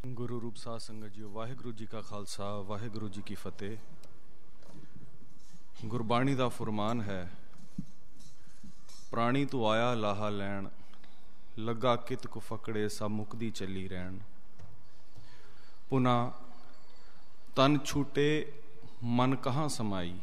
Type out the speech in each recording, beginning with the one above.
ਗੁਰੂ ਰੂਪ ਸਾਧ ਸੰਗਤ ਜੀਓ, ਵਾਹਿਗੁਰੂ ਜੀ ਕਾ ਖਾਲਸਾ, ਵਾਹਿਗੁਰੂ ਜੀ ਕੀ ਫਤਿਹ। ਗੁਰਬਾਣੀ ਦਾ ਫੁਰਮਾਨ ਹੈ, ਪ੍ਰਾਣੀ ਤੂੰ ਆਇਆ ਲਾਹਾ ਲੈਣ, ਲੱਗਾ ਕਿਤ ਕੁ ਫਕੜੇ ਸਭ ਮੁਕਦੀ ਚੱਲੀ ਰਹਿਣ। ਪੁਨਾ ਤਨ ਛੂਟੇ ਮਨ ਕਹਾਂ ਸਮਾਈ,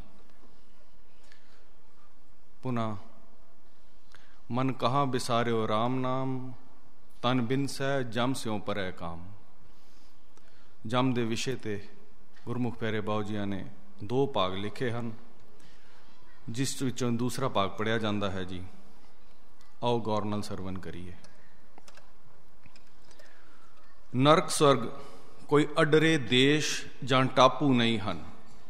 ਪੁਨਾ ਮਨ ਕਹਾਂ ਬਿਸਾਰਿਓ ਰਾਮ ਨਾਮ, ਤਨ ਬਿਨਸੈ ਜਮ ਸਿਉ ਪਰੈ ਕਾਮ। ਜਮ ਦੇ ਵਿਸ਼ੇ ਤੇ ਗੁਰਮੁਖ ਪਿਆਰੇ ਬਾਊ ਜੀਆਂ ਨੇ 2 ਭਾਗ ਲਿਖੇ ਹਨ, ਜਿਸ ਵਿੱਚੋਂ ਦੂਸਰਾ ਭਾਗ ਪੜ੍ਹਿਆ ਜਾਂਦਾ ਹੈ ਜੀ। ਆਓ ਗੌਰ ਨਾਲ ਸਰਵਨ ਕਰੀਏ। ਨਰਕ ਸਵਰਗ ਕੋਈ ਅਡਰੇ ਦੇਸ਼ ਜਾਂ ਟਾਪੂ ਨਹੀਂ ਹਨ।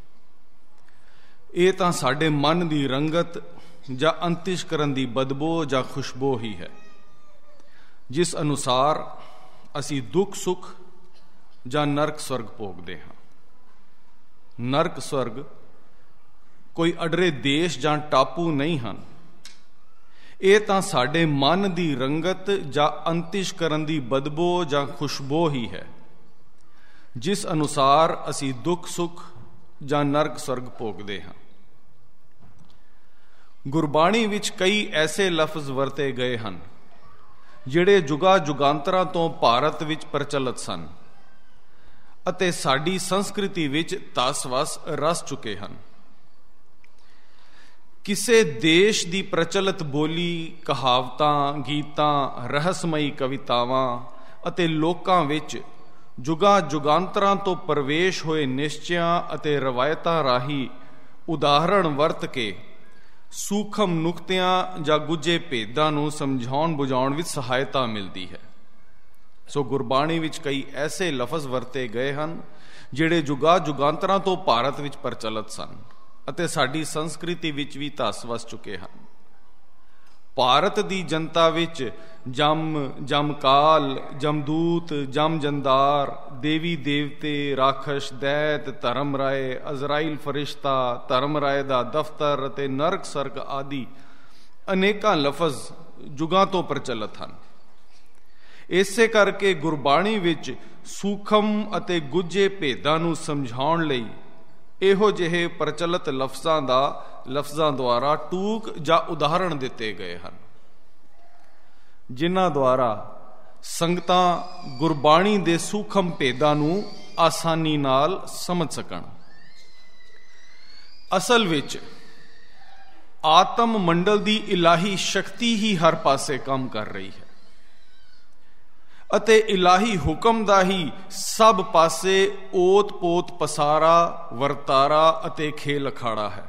ਇਹ ਤਾਂ ਸਾਡੇ ਮਨ ਦੀ ਰੰਗਤ ਜਾਂ ਅੰਤਿਸ਼ਕਰਨ ਦੀ ਬਦਬੋ ਜਾਂ ਖੁਸ਼ਬੋ ਹੀ ਹੈ, ਜਿਸ ਅਨੁਸਾਰ ਅਸੀਂ ਦੁੱਖ ਸੁੱਖ ਜਾਂ ਨਰਕ ਸਵਰਗ ਭੋਗਦੇ ਹਾਂ। ਨਰਕ ਸਵਰਗ ਕੋਈ ਅਡਰੇ ਦੇਸ਼ ਜਾਂ ਟਾਪੂ ਨਹੀਂ ਹਨ। ਇਹ ਤਾਂ ਸਾਡੇ ਮਨ ਦੀ ਰੰਗਤ ਜਾਂ ਅੰਤਿਸ਼ਕਰਨ ਦੀ ਬਦਬੋ ਜਾਂ ਖੁਸ਼ਬੋ ਹੀ ਹੈ, ਜਿਸ ਅਨੁਸਾਰ ਅਸੀਂ ਦੁੱਖ ਸੁੱਖ ਜਾਂ ਨਰਕ ਸਵਰਗ ਭੋਗਦੇ ਹਾਂ। ਗੁਰਬਾਣੀ ਵਿੱਚ ਕਈ ਐਸੇ ਲਫ਼ਜ਼ ਵਰਤੇ ਗਏ ਹਨ ਜਿਹੜੇ ਜੁਗਾ ਜੁਗਾਂਤਰਾਂ ਤੋਂ ਭਾਰਤ ਵਿੱਚ ਪ੍ਰਚਲਿਤ ਸਨ ਅਤੇ ਸਾਡੀ ਸੰਸਕ੍ਰਿਤੀ ਵਿੱਚ ਧਸ-ਵਸ ਰਸ ਚੁੱਕੇ ਹਨ। ਕਿਸੇ ਦੇਸ਼ ਦੀ ਪ੍ਰਚਲਿਤ ਬੋਲੀ, ਕਹਾਵਤਾਂ, ਗੀਤਾਂ, ਰਹੱਸਮਈ ਕਵਿਤਾਵਾਂ ਅਤੇ ਲੋਕਾਂ ਵਿੱਚ ਜੁਗਾਂ ਜੁਗਾਂਤਰਾਂ ਤੋਂ ਪ੍ਰਵੇਸ਼ ਹੋਏ ਨਿਸ਼ਚਿਆਂ ਅਤੇ ਰਵਾਇਤਾਂ ਰਾਹੀਂ ਉਦਾਹਰਣ ਵਰਤ ਕੇ ਸੂਖਮ ਨੁਕਤਿਆਂ ਜਾਂ ਗੁੱਝੇ ਭੇਦਾਂ ਨੂੰ ਸਮਝਾਉਣ ਬੁਝਾਉਣ ਵਿੱਚ ਸਹਾਇਤਾ ਮਿਲਦੀ ਹੈ। ਸੋ ਗੁਰਬਾਣੀ ਵਿੱਚ ਕਈ ਐਸੇ ਲਫ਼ਜ਼ ਵਰਤੇ ਗਏ ਹਨ ਜਿਹੜੇ ਜੁਗਾ ਜੁਗਾਂਤਰਾਂ ਤੋਂ ਭਾਰਤ ਵਿੱਚ ਪ੍ਰਚਲਿਤ ਸਨ ਅਤੇ ਸਾਡੀ ਸੰਸਕ੍ਰਿਤੀ ਵਿੱਚ ਵੀ ਧਸ ਵਸ ਚੁੱਕੇ ਹਨ। ਭਾਰਤ ਦੀ ਜਨਤਾ ਵਿੱਚ ਜਮ, ਜਮਕਾਲ, ਜਮਦੂਤ, ਜਮਜੰਦਾਰ, ਦੇਵੀ ਦੇਵਤੇ, ਰਾਖਸ਼, ਦੈਤ, ਧਰਮ ਰਾਏ, ਅਜ਼ਰਾਈਲ ਫਰਿਸ਼ਤਾ, ਧਰਮ ਰਾਏ ਦਾ ਦਫ਼ਤਰ ਅਤੇ ਨਰਕ ਸਰਕ ਆਦਿ ਅਨੇਕਾਂ ਲਫ਼ਜ਼ ਜੁਗਾਂ ਤੋਂ ਪ੍ਰਚਲਿਤ ਹਨ। ਇਸੇ ਕਰਕੇ ਗੁਰਬਾਣੀ ਵਿੱਚ ਸੂਖਮ ਅਤੇ ਗੁੱਝੇ ਭੇਦਾਂ ਨੂੰ ਸਮਝਾਉਣ ਲਈ ਇਹੋ ਜਿਹੇ ਪ੍ਰਚਲਿਤ ਲਫ਼ਜ਼ਾਂ ਦੁਆਰਾ ਟੂਕ ਜਾਂ ਉਦਾਹਰਣ ਦਿੱਤੇ ਗਏ ਹਨ, ਜਿਨ੍ਹਾਂ ਦੁਆਰਾ ਸੰਗਤਾਂ ਗੁਰਬਾਣੀ ਦੇ ਸੂਖਮ ਭੇਦਾਂ ਨੂੰ ਆਸਾਨੀ ਨਾਲ ਸਮਝ ਸਕਣ। ਅਸਲ ਵਿੱਚ ਆਤਮ ਮੰਡਲ ਦੀ ਇਲਾਹੀ ਸ਼ਕਤੀ ਹੀ ਹਰ ਪਾਸੇ ਕੰਮ ਕਰ ਰਹੀ ਹੈ ਅਤੇ ਇਲਾਹੀ ਹੁਕਮ ਦਾ ਹੀ ਸਭ ਪਾਸੇ ਓਤ-ਪੋਤ ਪਸਾਰਾ, ਵਰਤਾਰਾ ਅਤੇ ਖੇਲ ਅਖਾੜਾ ਹੈ।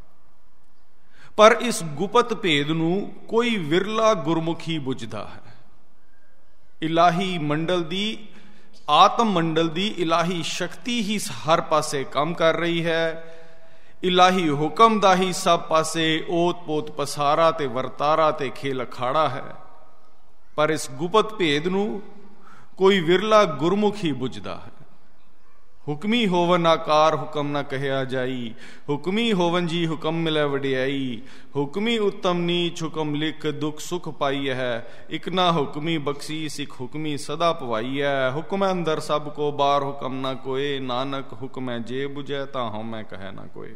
ਪਰ ਇਸ ਗੁਪਤ ਭੇਦ ਨੂੰ ਕੋਈ ਵਿਰਲਾ ਗੁਰਮੁਖੀ ਬੁੱਝਦਾ ਹੈ। ਇਲਾਹੀ ਮੰਡਲ ਦੀ, ਆਤਮ ਮੰਡਲ ਦੀ ਇਲਾਹੀ ਸ਼ਕਤੀ ਹੀ ਹਰ ਪਾਸੇ ਕੰਮ ਕਰ ਰਹੀ ਹੈ। ਇਲਾਹੀ ਹੁਕਮ ਦਾ ਹੀ ਸਭ ਪਾਸੇ ਓਤ-ਪੋਤ ਪਸਾਰਾ ਤੇ ਵਰਤਾਰਾ ਤੇ ਖੇਲ ਅਖਾੜਾ ਹੈ। ਪਰ ਇਸ ਗੁਪਤ ਭੇਦ ਨੂੰ ਕੋਈ ਵਿਰਲਾ ਗੁਰਮੁਖੀ ਬੁੱਝਦਾ ਹੈ। ਹੁਕਮੀ ਹੋਵਨ ਆਕਾਰ ਹੁਕਮ ਨਾ ਕਹਿਆ ਜਾਈ, ਹੁਕਮੀ ਹੋਵਨ ਜੀ ਹੁਕਮ ਮਿਲੈ ਵਡਿਆਈ। ਹੁਕਮੀ ਉੱਤਮ ਨੀਚ ਹੁਕਮ ਲਿਖ, ਦੁੱਖ ਸੁਖ ਪਾਈ ਹੈ। ਇਕ ਨਾ ਹੁਕਮੀ ਬਖਸ਼ੀ, ਸਿੱਖ ਹੁਕਮੀ ਸਦਾ ਪਵਾਈ ਹੈ। ਹੁਕਮੈ ਅੰਦਰ ਸਭ ਕੋ ਬਾਰ ਹੁਕਮ ਨਾ ਕੋਏ, ਨਾਨਕ ਹੁਕਮੈ ਜੇ ਬੁਝੈ ਤਾਂ ਹਉਮੈ ਕਹਿ ਨਾ ਕੋਏ।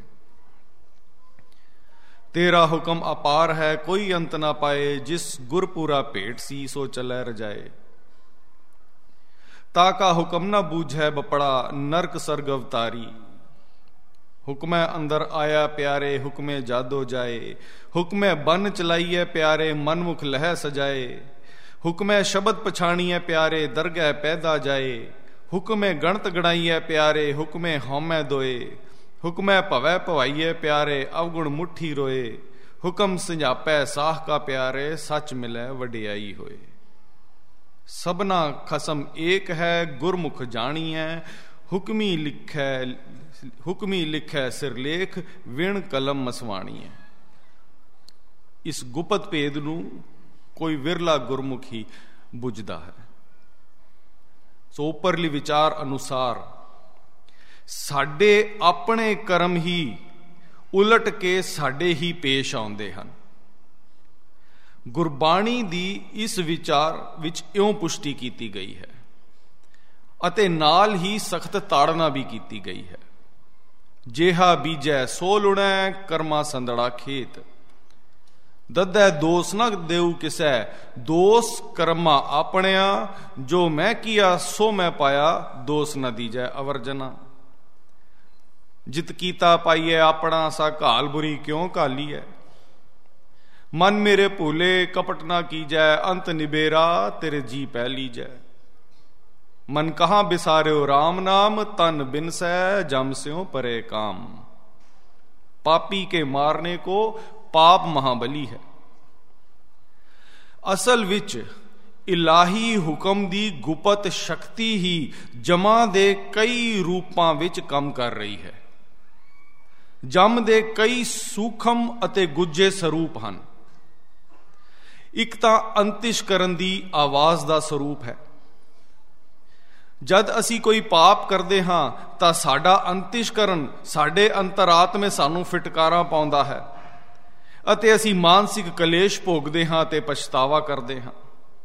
ਤੇਰਾ ਹੁਕਮ ਅਪਾਰ ਹੈ ਕੋਈ ਅੰਤ ਨਾ ਪਾਏ, ਜਿਸ ਗੁਰਪੂਰਾ ਭੇਟ ਸੀ ਸੋ ਚੱਲੈ ਰਜਾਏ। ਤਾ ਕਾ ਹੁਕਮ ਨਾ ਬੂਝੈ ਬਪੜਾ, ਨਰਕ ਸਰਗ ਅਵਤਾਰੀ। ਹੁਕਮੈ ਅੰਦਰ ਆਇਆ ਪਿਆਰੇ, ਹੁਕਮੇ ਜਾਦੋ ਜਾਏ। ਹੁਕਮੈ ਬਨ ਚਲਾਈਐ ਪਿਆਰੇ, ਮਨਮੁਖ ਲਹਿ ਸਜਾਏ। ਹੁਕਮੈ ਸ਼ਬਦ ਪਛਾਣੀਐ ਪਿਆਰੇ, ਦਰਗਹਿ ਪੈਦਾ ਜਾਏ। ਹੁਕਮੈ ਗਣਤ ਗਣਾਈਐ ਪਿਆਰੇ, ਹੁਕਮੇ ਹਉਮੈ ਦੋਏ। ਹੁਕਮੈ ਭਵੈ ਭਵਾਈਐ ਪਿਆਰੇ, ਅਵਗੁਣ ਮੁੱਠੀ ਰੋਏ। ਹੁਕਮ ਸੰਜਾਪੈ ਸਾਖ ਕਾ ਪਿਆਰੇ, ਸੱਚ ਮਿਲੈ ਵਡਿਆਈ ਹੋਏ। ਸਭਨਾ ਖਸਮ ਏਕ ਹੈ, ਗੁਰਮੁਖ ਜਾਣੀਐ। ਹੁਕਮੀ ਲਿਖੈ ਸਿਰਲੇਖ, ਵਿਣ ਕਲਮ ਮਸਵਾਣੀਐ। ਇਸ ਗੁਪਤ ਭੇਦ ਨੂੰ ਕੋਈ ਵਿਰਲਾ ਗੁਰਮੁਖ ਹੀ ਬੁੱਝਦਾ ਹੈ। ਸੋ ਉੱਪਰਲੀ ਵਿਚਾਰ ਅਨੁਸਾਰ ਸਾਡੇ ਆਪਣੇ ਕਰਮ ਹੀ ਉਲਟ ਕੇ ਸਾਡੇ ਹੀ ਪੇਸ਼ ਆਉਂਦੇ ਹਨ। ਗੁਰਬਾਣੀ ਦੀ ਇਸ ਵਿਚਾਰ ਵਿੱਚ ਇਉਂ ਪੁਸ਼ਟੀ ਕੀਤੀ ਗਈ ਹੈ। ਅਤੇ ਨਾਲ ਹੀ ਸਖਤ ਤਾੜਨਾ ਵੀ ਕੀਤੀ ਗਈ ਹੈ। ਜਿਹਾ ਬੀਜੈ ਸੋ ਲੁਣੈ, ਕਰਮਾ ਸੰਦੜਾ ਖੇਤ। ਦੱਦੈ ਦੋਸ ਨ ਦੇਉ ਕਿਸੈ, ਦੋਸ ਕਰਮਾ ਆਪਣਿਆ। ਜੋ ਮੈਂ ਕੀਆ ਸੋ ਮੈਂ ਪਾਇਆ, ਦੋਸ ਨ ਦੀਜੈ ਅਵਰਜਨਾ। ਜਿਤ ਕੀਤਾ ਪਾਈਐ ਆਪਣਾ, ਸਾ ਘਾਲ ਬੁਰੀ ਕਿਉਂ ਘਾਲੀਐ। ਮਨ ਮੇਰੇ ਭੂਲੇ ਕਪਟ ਨਾ ਕੀਜੈ, ਅੰਤ ਨਿਬੇਰਾ ਤੇਰੇ ਜੀ ਪੈ ਲੀਜੈ। मन कहाँ बिसार्यो राम नाम, तन बिनसै जम स्यों परे काम। पापी के मारने को पाप महाबली है। असल विच इलाही हुक्म दी गुपत शक्ति ही जमा दे कई रूपां विच काम कर रही है। जम दे कई सूखम अते गुज्जे स्वरूप हन। एक तां अंतिश करन दी आवाज दा स्वरूप है। जद असी कोई पाप करते हाँ तो साडा अंतिशकरण साडे अंतरात्मे सानू फिटकारा पाउंदा है अते असी मानसिक कलेश भोगते हाँ ते पछतावा करते हाँ।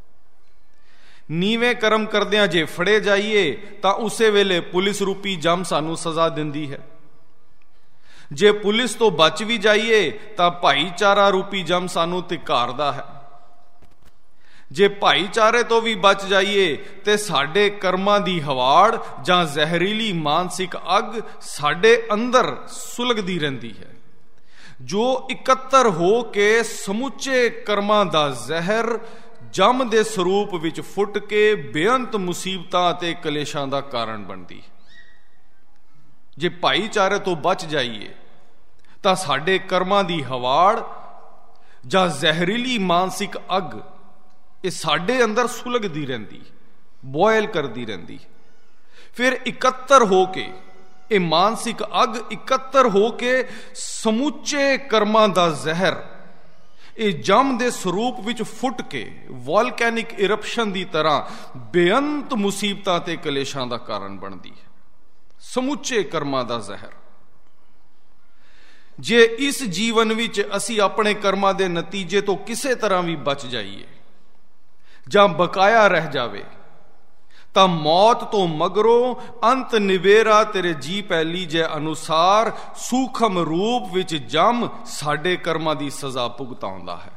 नीवे कर्म करदियां जे फड़े जाइए तो उसे वेले पुलिस रूपी जम सानू सजा दिंदी है। जे पुलिस तो बच भी जाइए तो भाईचारा रूपी जम सानू धिक्कारदा है। जे भाईचारे तो भी बच जाइए तो साडे कर्मां दी हवाड़ जां जहरीली मानसिक अग साडे अंदर सुलगदी रहिंदी है, जो इकत्तर हो के समुचे कर्मां दा जहर जम दे स्वरूप विच फुट के बेअंत मुसीबतां ते कलेशां दा कारण बनदी है। जे भाईचारे तो बच जाइए तो साडे कर्मां दी हवाड़ जां जहरीली मानसिक अग ये साडे अंदर सुलगदी रहिंदी, बॉयल करदी रहिंदी। फिर इकत्तर होके ये मानसिक अग इकत्तर होके समूचे कर्मां दा जहर ये जम दे स्वरूप विच फुट के वॉल्कैनिक इरप्शन दी तरह बेअंत मुसीबतां ते कलेशां दा कारण बनदी है। समूचे कर्मां दा जहर। जे इस जीवन विच असी अपने कर्मां दे नतीजे तो किसे तरह भी बच जाइए जां बकाया रह जावे तां मौत तो मगरों अंत निवेरा तेरे जी पै लीजै अनुसार सूखम रूप विच जम साडे कर्मां दी सजा भुगताउंदा है।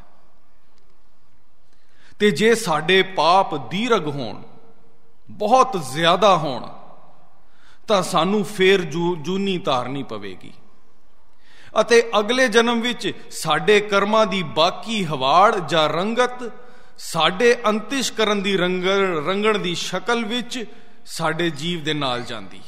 ते जे साडे पाप दीरघ होण, बहुत ज्यादा होण, तां सानू फेर जूनी धारनी पवेगी अते अगले जन्म विच साडे कर्मां दी बाकी हवाड़ जां रंगत साडे अंतिश करन दी रंगण दी शक्ल विच साडे जीव दे नाल जांदी।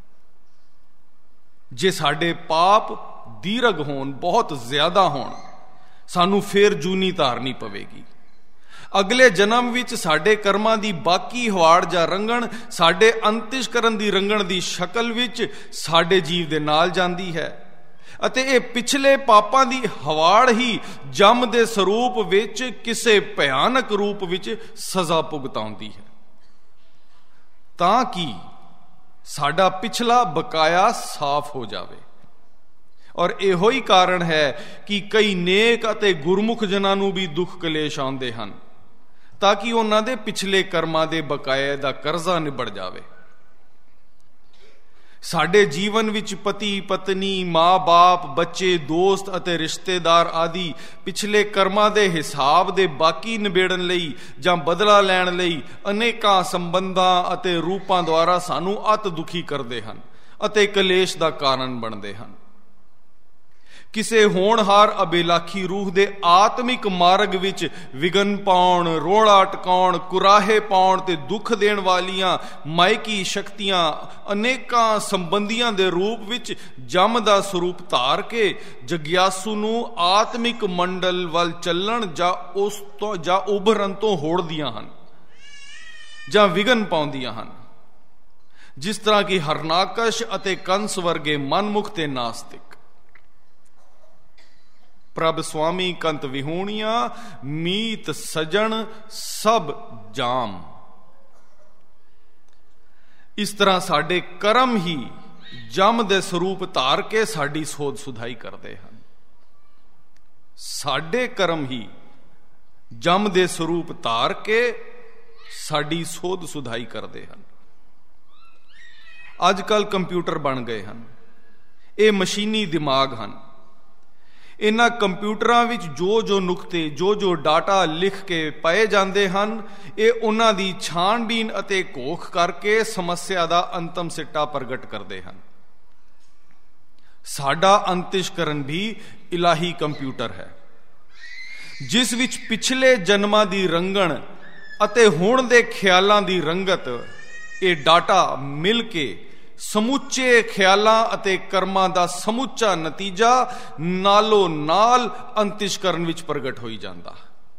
जे साडे पाप दीरघ होण, बहुत ज्यादा होण, सानू फेर जूनी धारनी पवेगी। अगले जन्म विच साडे कर्मां दी बाकी हवाड़ जां रंगण साडे अंतिश करन दी रंगण दी शक्ल विच साडे जीव दे नाल जांदी है अते ये पिछले पापां दी हवाड़ ही जम दे स्वरूप विच किसे भयानक रूप विच सजा भुगताउंदी है, ताकि साडा पिछला बकाया साफ हो जावे। और इहो ही कारण है कि कई नेक अते गुरमुख जनां नूं भी दुख कलेश आउंदे हन, ताकि उन्हां दे पिछले कर्मां दे बकाए दा करजा निबड़ जावे। साडे जीवन विच पति पत्नी मां बाप बच्चे दोस्त अते रिश्तेदार आदि पिछले कर्मां दे हिसाब दे बाकी निबेड़न लई जां बदला लैण लई अनेकां संबंधां अते रूपां द्वारा सानू अत दुखी करदे हन अते कलेश दा कारण बनदे हन। किसे होणहार अबेलाखी रूह दे आत्मिक मार्ग विच विघन पाउण, रोड़ा टकाउण, कुराहे पाउण ते दुख देण वालियां मायकी शक्तियां अनेकां संबंधियां दे रूप विच जम दा स्वरूप धार के जग्यासू नूं आत्मिक मंडल वल चलण जां उस तो जां उभरन तो होड़दियां हन जां विघन पाउंदियां हन, जिस तरह की हरनाकश अते कंस वर्गे मनमुख ते नास्तिक। प्रभ स्वामी कंत विहूणिया मीत सजन सब जाम। इस तरह साडे कर्म ही जम दे स्वरूप धार के साडी सोध सुधाई करते हैं। साडे कर्म ही जम दे स्वरूप धार के साडी सोध सुधाई करते हैं। ਅੱਜ ਕੱਲ੍ਹ ਕੰਪਿਊਟਰ ਬਣ ਗਏ ਹਨ। ਇਹ ਮਸ਼ੀਨੀ ਦਿਮਾਗ ਹਨ। ਇਹਨਾਂ ਕੰਪਿਊਟਰਾਂ ਵਿੱਚ ਜੋ ਨੁਕਤੇ, ਜੋ ਡਾਟਾ ਲਿਖ ਕੇ ਪਏ ਜਾਂਦੇ ਹਨ, ਇਹ ਉਹਨਾਂ ਦੀ ਛਾਣਬੀਨ ਅਤੇ ਘੋਖ ਕਰਕੇ ਸਮੱਸਿਆ ਦਾ ਅੰਤਮ ਸਿੱਟਾ ਪ੍ਰਗਟ ਕਰਦੇ ਹਨ। ਸਾਡਾ ਅੰਤਿਸ਼ਕਰਨ ਵੀ ਇਲਾਹੀ ਕੰਪਿਊਟਰ ਹੈ, ਜਿਸ ਵਿੱਚ ਪਿਛਲੇ ਜਨਮਾਂ ਦੀ ਰੰਗਣ ਅਤੇ ਹੁਣ ਦੇ ਖਿਆਲਾਂ ਦੀ ਰੰਗਤ, ਇਹ ਡਾਟਾ ਮਿਲ ਕੇ ਸਮੁੱਚੇ ਖਿਆਲਾਂ ਅਤੇ ਕਰਮਾਂ ਦਾ ਸਮੁੱਚਾ ਨਤੀਜਾ ਨਾਲੋਂ ਨਾਲ ਅੰਤਿਸ਼ਕਰਨ ਵਿੱਚ ਪ੍ਰਗਟ ਹੋਈ ਜਾਂਦਾ।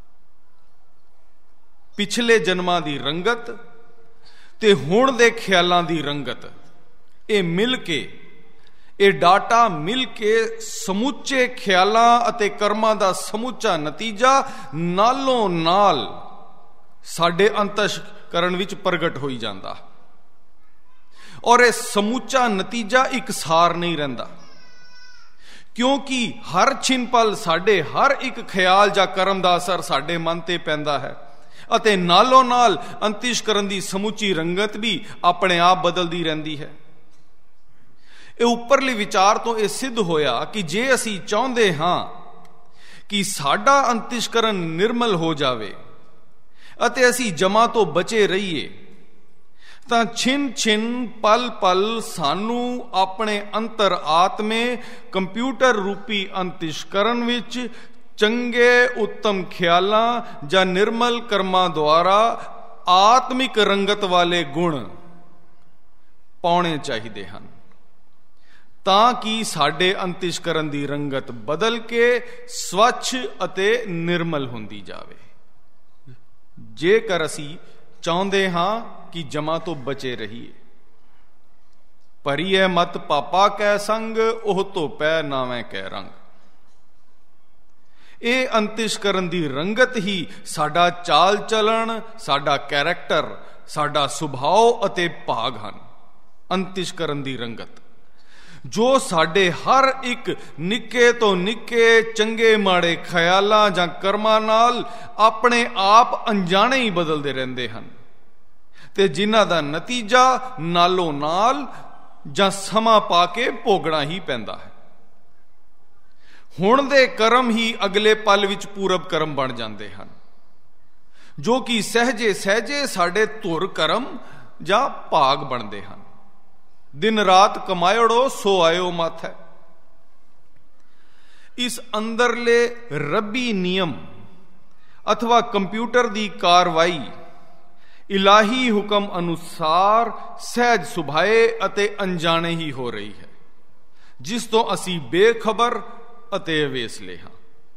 ਪਿਛਲੇ ਜਨਮਾਂ ਦੀ ਰੰਗਤ ਤੇ ਹੁਣ ਦੇ ਖਿਆਲਾਂ ਦੀ ਰੰਗਤ, ਇਹ ਮਿਲ ਕੇ, ਇਹ ਡਾਟਾ ਮਿਲ ਕੇ ਸਮੁੱਚੇ ਖਿਆਲਾਂ ਅਤੇ ਕਰਮਾਂ ਦਾ ਸਮੁੱਚਾ ਨਤੀਜਾ ਨਾਲੋਂ ਨਾਲ ਸਾਡੇ ਅੰਤਿਸ਼ਕਰਨ ਵਿੱਚ ਪ੍ਰਗਟ ਹੋਈ ਜਾਂਦਾ। ਔਰ ਇਹ ਸਮੁੱਚਾ ਨਤੀਜਾ ਇਕਸਾਰ ਨਹੀਂ ਰਹਿੰਦਾ, ਕਿਉਂਕਿ ਹਰ ਛਿਨ ਪਲ ਸਾਡੇ ਹਰ ਇੱਕ ਖਿਆਲ ਜਾਂ ਕਰਮ ਦਾ ਅਸਰ ਸਾਡੇ ਮਨ ਤੇ ਪੈਂਦਾ ਹੈ ਅਤੇ ਨਾਲੋਂ ਨਾਲ ਅੰਤਿਸ਼ਕਰਨ ਦੀ ਸਮੁੱਚੀ ਰੰਗਤ ਵੀ ਆਪਣੇ ਆਪ ਬਦਲਦੀ ਰਹਿੰਦੀ ਹੈ। ਇਹ ਉੱਪਰਲੇ ਵਿਚਾਰ ਤੋਂ ਇਹ ਸਿੱਧ ਹੋਇਆ ਕਿ ਜੇ ਅਸੀਂ ਚਾਹੁੰਦੇ ਹਾਂ ਕਿ ਸਾਡਾ ਅੰਤਿਸ਼ਕਰਨ ਨਿਰਮਲ ਹੋ ਜਾਵੇ ਅਤੇ ਅਸੀਂ ਜਮਾਂ ਤੋਂ ਬਚੇ ਰਹੀਏ, ਤਾਂ ਛਿਨ ਪਲ ਪਲ ਸਾਨੂੰ ਆਪਣੇ ਅੰਤਰ ਆਤਮੇ ਕੰਪਿਊਟਰ ਰੂਪੀ ਅੰਤਿਸ਼ਕਰਨ ਵਿੱਚ ਚੰਗੇ ਉੱਤਮ ਖਿਆਲਾਂ ਜਾਂ ਨਿਰਮਲ ਕਰਮਾਂ ਦੁਆਰਾ ਆਤਮਿਕ ਰੰਗਤ ਵਾਲੇ ਗੁਣ ਪਾਉਣੇ ਚਾਹੀਦੇ ਹਨ, ਤਾਂ ਕਿ ਸਾਡੇ ਅੰਤਿਸ਼ਕਰਨ ਦੀ ਰੰਗਤ ਬਦਲ ਕੇ ਸਵੱਛ ਅਤੇ ਨਿਰਮਲ ਹੁੰਦੀ ਜਾਵੇ। ਜੇਕਰ ਅਸੀਂ ਚਾਹੁੰਦੇ ਹਾਂ ਕਿ ਜਮਾਂ ਤੋਂ ਬਚੇ ਰਹੀਏ। ਭਰੀਏ ਮਤ ਪਾਪਾ ਕੈ ਸੰਗ, ਉਹ ਧੋਪੈ ਨਾਵੇਂ ਕੈ ਰੰਗ। ਇਹ ਅੰਤਿਸ਼ਕਰਨ ਦੀ ਰੰਗਤ ਹੀ ਸਾਡਾ ਚਾਲ ਚਲਣ, ਸਾਡਾ ਕੈਰੈਕਟਰ, ਸਾਡਾ ਸੁਭਾਅ ਅਤੇ ਭਾਗ ਹਨ। ਅੰਤਿਸ਼ਕਰਨ ਦੀ ਰੰਗਤ ਜੋ ਸਾਡੇ ਹਰ ਇੱਕ ਨਿੱਕੇ ਤੋਂ ਨਿੱਕੇ ਚੰਗੇ ਮਾੜੇ ਖਿਆਲਾਂ ਜਾਂ ਕਰਮਾਂ ਨਾਲ ਆਪਣੇ ਆਪ ਅਣਜਾਣੇ ਹੀ ਬਦਲਦੇ ਰਹਿੰਦੇ ਹਨ ਤੇ ਜਿਨ੍ਹਾਂ ਦਾ ਨਤੀਜਾ ਨਾਲੋਂ ਨਾਲ ਜਾਂ ਸਮਾਂ ਪਾ ਕੇ ਭੋਗਣਾ ਹੀ ਪੈਂਦਾ ਹੈ। ਹੁਣ ਦੇ ਕਰਮ ਹੀ ਅਗਲੇ ਪਲ ਵਿੱਚ ਪੂਰਬ ਕਰਮ ਬਣ ਜਾਂਦੇ ਹਨ, ਜੋ ਕਿ ਸਹਿਜੇ ਸਹਿਜੇ ਸਾਡੇ ਧੁਰ ਕਰਮ ਜਾਂ ਭਾਗ ਬਣਦੇ ਹਨ। ਦਿਨ ਰਾਤ ਕਮਾਇੜੋ ਸੋ ਆਇਓ ਮਤ ਹੈ। ਇਸ ਅੰਦਰਲੇ ਰੱਬੀ ਨਿਯਮ ਅਥਵਾ ਕੰਪਿਊਟਰ ਦੀ ਕਾਰਵਾਈ ਇਲਾਹੀ ਹੁਕਮ ਅਨੁਸਾਰ ਸਹਿਜ ਸੁਭਾਏ ਅਤੇ ਅਣਜਾਣੇ ਹੀ ਹੋ ਰਹੀ ਹੈ, ਜਿਸ ਤੋਂ ਅਸੀਂ ਬੇਖਬਰ ਅਤੇ ਅਵੇਸਲੇ ਹਾਂ।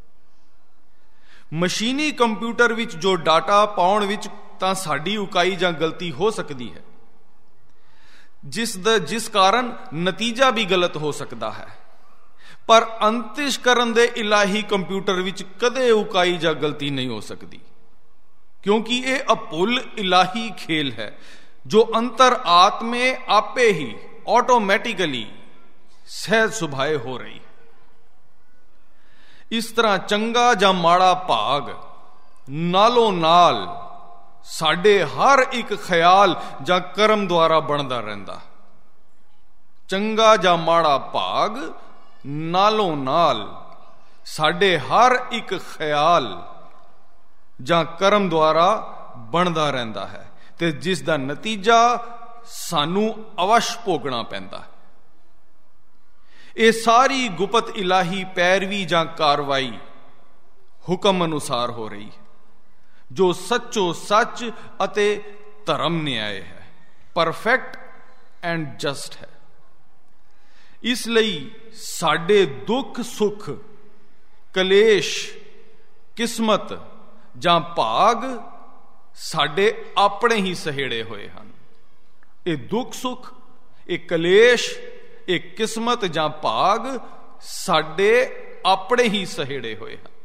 ਮਸ਼ੀਨੀ ਕੰਪਿਊਟਰ ਵਿੱਚ ਜੋ ਡਾਟਾ ਪਾਉਣ ਵਿੱਚ ਤਾਂ ਸਾਡੀ ਉਕਾਈ ਜਾਂ ਗਲਤੀ ਹੋ ਸਕਦੀ ਹੈ, ਜਿਸ ਕਾਰਨ ਨਤੀਜਾ ਵੀ ਗਲਤ ਹੋ ਸਕਦਾ ਹੈ, ਪਰ ਅੰਤਿਸ਼ਕਰਨ ਦੇ ਇਲਾਹੀ ਕੰਪਿਊਟਰ ਵਿੱਚ ਕਦੇ ਉਕਾਈ ਜਾਂ ਗਲਤੀ ਨਹੀਂ ਹੋ ਸਕਦੀ, ਕਿਉਂਕਿ ਇਹ ਅਭੁੱਲ ਇਲਾਹੀ ਖੇਲ ਹੈ ਜੋ ਅੰਤਰ ਆਤਮੇ ਆਪੇ ਹੀ ਆਟੋਮੈਟਿਕਲੀ ਸਹਿਜ ਸੁਭਾਏ ਹੋ ਰਹੀ। ਇਸ ਤਰ੍ਹਾਂ ਚੰਗਾ ਜਾਂ ਮਾੜਾ ਭਾਗ ਨਾਲੋਂ ਨਾਲ ਸਾਡੇ ਹਰ ਇੱਕ ਖਿਆਲ ਜਾਂ ਕਰਮ ਦੁਆਰਾ ਬਣਦਾ ਰਹਿੰਦਾ। ਚੰਗਾ ਜਾਂ ਮਾੜਾ ਭਾਗ ਨਾਲੋਂ ਨਾਲ ਸਾਡੇ ਹਰ ਇੱਕ ਖਿਆਲ ਜਾਂ ਕਰਮ ਦੁਆਰਾ ਬਣਦਾ ਰਹਿੰਦਾ ਹੈ ਤੇ ਜਿਸ ਦਾ ਨਤੀਜਾ ਸਾਨੂੰ ਅਵਸ਼ ਭੋਗਣਾ ਪੈਂਦਾ। ਇਹ ਸਾਰੀ ਗੁਪਤ ਇਲਾਹੀ ਪੈਰਵੀ ਜਾਂ ਕਾਰਵਾਈ ਹੁਕਮ ਅਨੁਸਾਰ ਹੋ ਰਹੀ ਹੈ, ਜੋ ਸੱਚੋ ਸੱਚ ਅਤੇ ਧਰਮ ਨਿਆਏ ਹੈ, ਪਰਫੈਕਟ ਐਂਡ ਜਸਟ ਹੈ। ਇਸ ਲਈ ਸਾਡੇ ਦੁੱਖ ਸੁੱਖ, ਕਲੇਸ਼, ਕਿਸਮਤ ਜਾਂ ਭਾਗ ਸਾਡੇ ਆਪਣੇ ਹੀ ਸਹੇੜੇ ਹੋਏ ਹਨ। ਇਹ ਦੁੱਖ ਸੁੱਖ, ਇਹ ਕਲੇਸ਼, ਇਹ ਕਿਸਮਤ ਜਾਂ ਭਾਗ ਸਾਡੇ ਆਪਣੇ ਹੀ ਸਹੇੜੇ ਹੋਏ ਹਨ।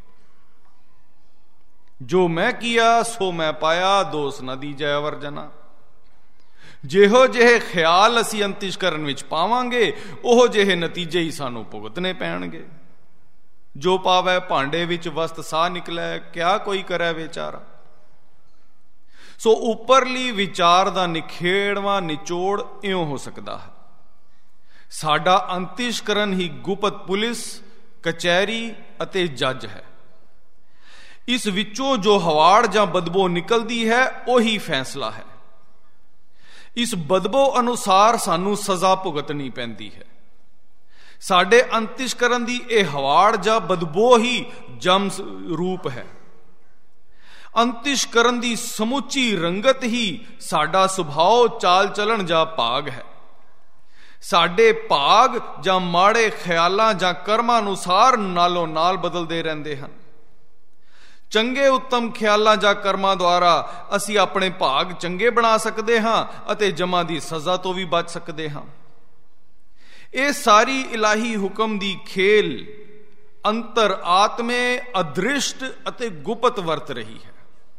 ਜੋ ਮੈਂ ਕੀਆ ਸੋ ਮੈਂ ਪਾਇਆ, ਦੋਸ ਨਾ ਦੀਜੈ ਅਵਰ ਜਨਾ। ਜਿਹੋ ਜਿਹੇ ਖਿਆਲ ਅਸੀਂ ਅੰਤਿਸ਼ਕਰਨ ਵਿੱਚ ਪਾਵਾਂਗੇ, ਉਹ ਜਿਹੇ ਨਤੀਜੇ ਹੀ ਸਾਨੂੰ ਭੁਗਤਨੇ ਪੈਣਗੇ। ਜੋ ਪਾਵੈ ਭਾਂਡੇ ਵਿੱਚ ਵਸਤ ਸਾਹ ਨਿਕਲੈ, ਕਿਆ ਕੋਈ ਕਰੈ ਵਿਚਾਰਾ। ਸੋ ਉੱਪਰਲੀ ਵਿਚਾਰ ਦਾ ਨਿਖੇੜਵਾਂ ਨਿਚੋੜ ਇਉਂ ਹੋ ਸਕਦਾ ਹੈ। ਸਾਡਾ ਅੰਤਿਸ਼ਕਰਨ ਹੀ ਗੁਪਤ ਪੁਲਿਸ, ਕਚਹਿਰੀ ਅਤੇ ਜੱਜ ਹੈ। ਇਸ ਵਿੱਚੋਂ ਜੋ ਹਵਾੜ ਜਾਂ ਬਦਬੋ ਨਿਕਲਦੀ ਹੈ ਉਹੀ ਫੈਸਲਾ ਹੈ। ਇਸ ਬਦਬੋ ਅਨੁਸਾਰ ਸਾਨੂੰ ਸਜ਼ਾ ਭੁਗਤਣੀ ਪੈਂਦੀ ਹੈ। ਸਾਡੇ ਅੰਤਿਸ਼ਕਰਨ ਦੀ ਇਹ ਹਵਾੜ ਜਾਂ ਬਦਬੋ ਹੀ ਜਮ ਰੂਪ ਹੈ। ਅੰਤਿਸ਼ਕਰਨ ਦੀ ਸਮੁੱਚੀ ਰੰਗਤ ਹੀ ਸਾਡਾ ਸੁਭਾਅ, ਚਾਲ ਚਲਣ ਜਾਂ ਭਾਗ ਹੈ। ਸਾਡੇ ਭਾਗ ਜਾਂ ਮਾੜੇ ਖਿਆਲਾਂ ਜਾਂ ਕਰਮਾਂ ਅਨੁਸਾਰ ਨਾਲੋਂ ਨਾਲ ਬਦਲਦੇ ਰਹਿੰਦੇ ਹਨ। ਚੰਗੇ ਉੱਤਮ ਖਿਆਲਾਂ ਜਾਂ ਕਰਮਾਂ ਦੁਆਰਾ ਅਸੀਂ ਆਪਣੇ ਭਾਗ ਚੰਗੇ ਬਣਾ ਸਕਦੇ ਹਾਂ ਅਤੇ ਜਮਾਂ ਦੀ ਸਜ਼ਾ ਤੋਂ ਵੀ ਬਚ ਸਕਦੇ ਹਾਂ। ਇਹ ਸਾਰੀ ਇਲਾਹੀ ਹੁਕਮ ਦੀ ਖੇਲ ਅੰਤਰ ਆਤਮੇ, ਅਦ੍ਰਿਸ਼ਟ ਅਤੇ ਗੁਪਤ ਵਰਤ ਰਹੀ ਹੈ।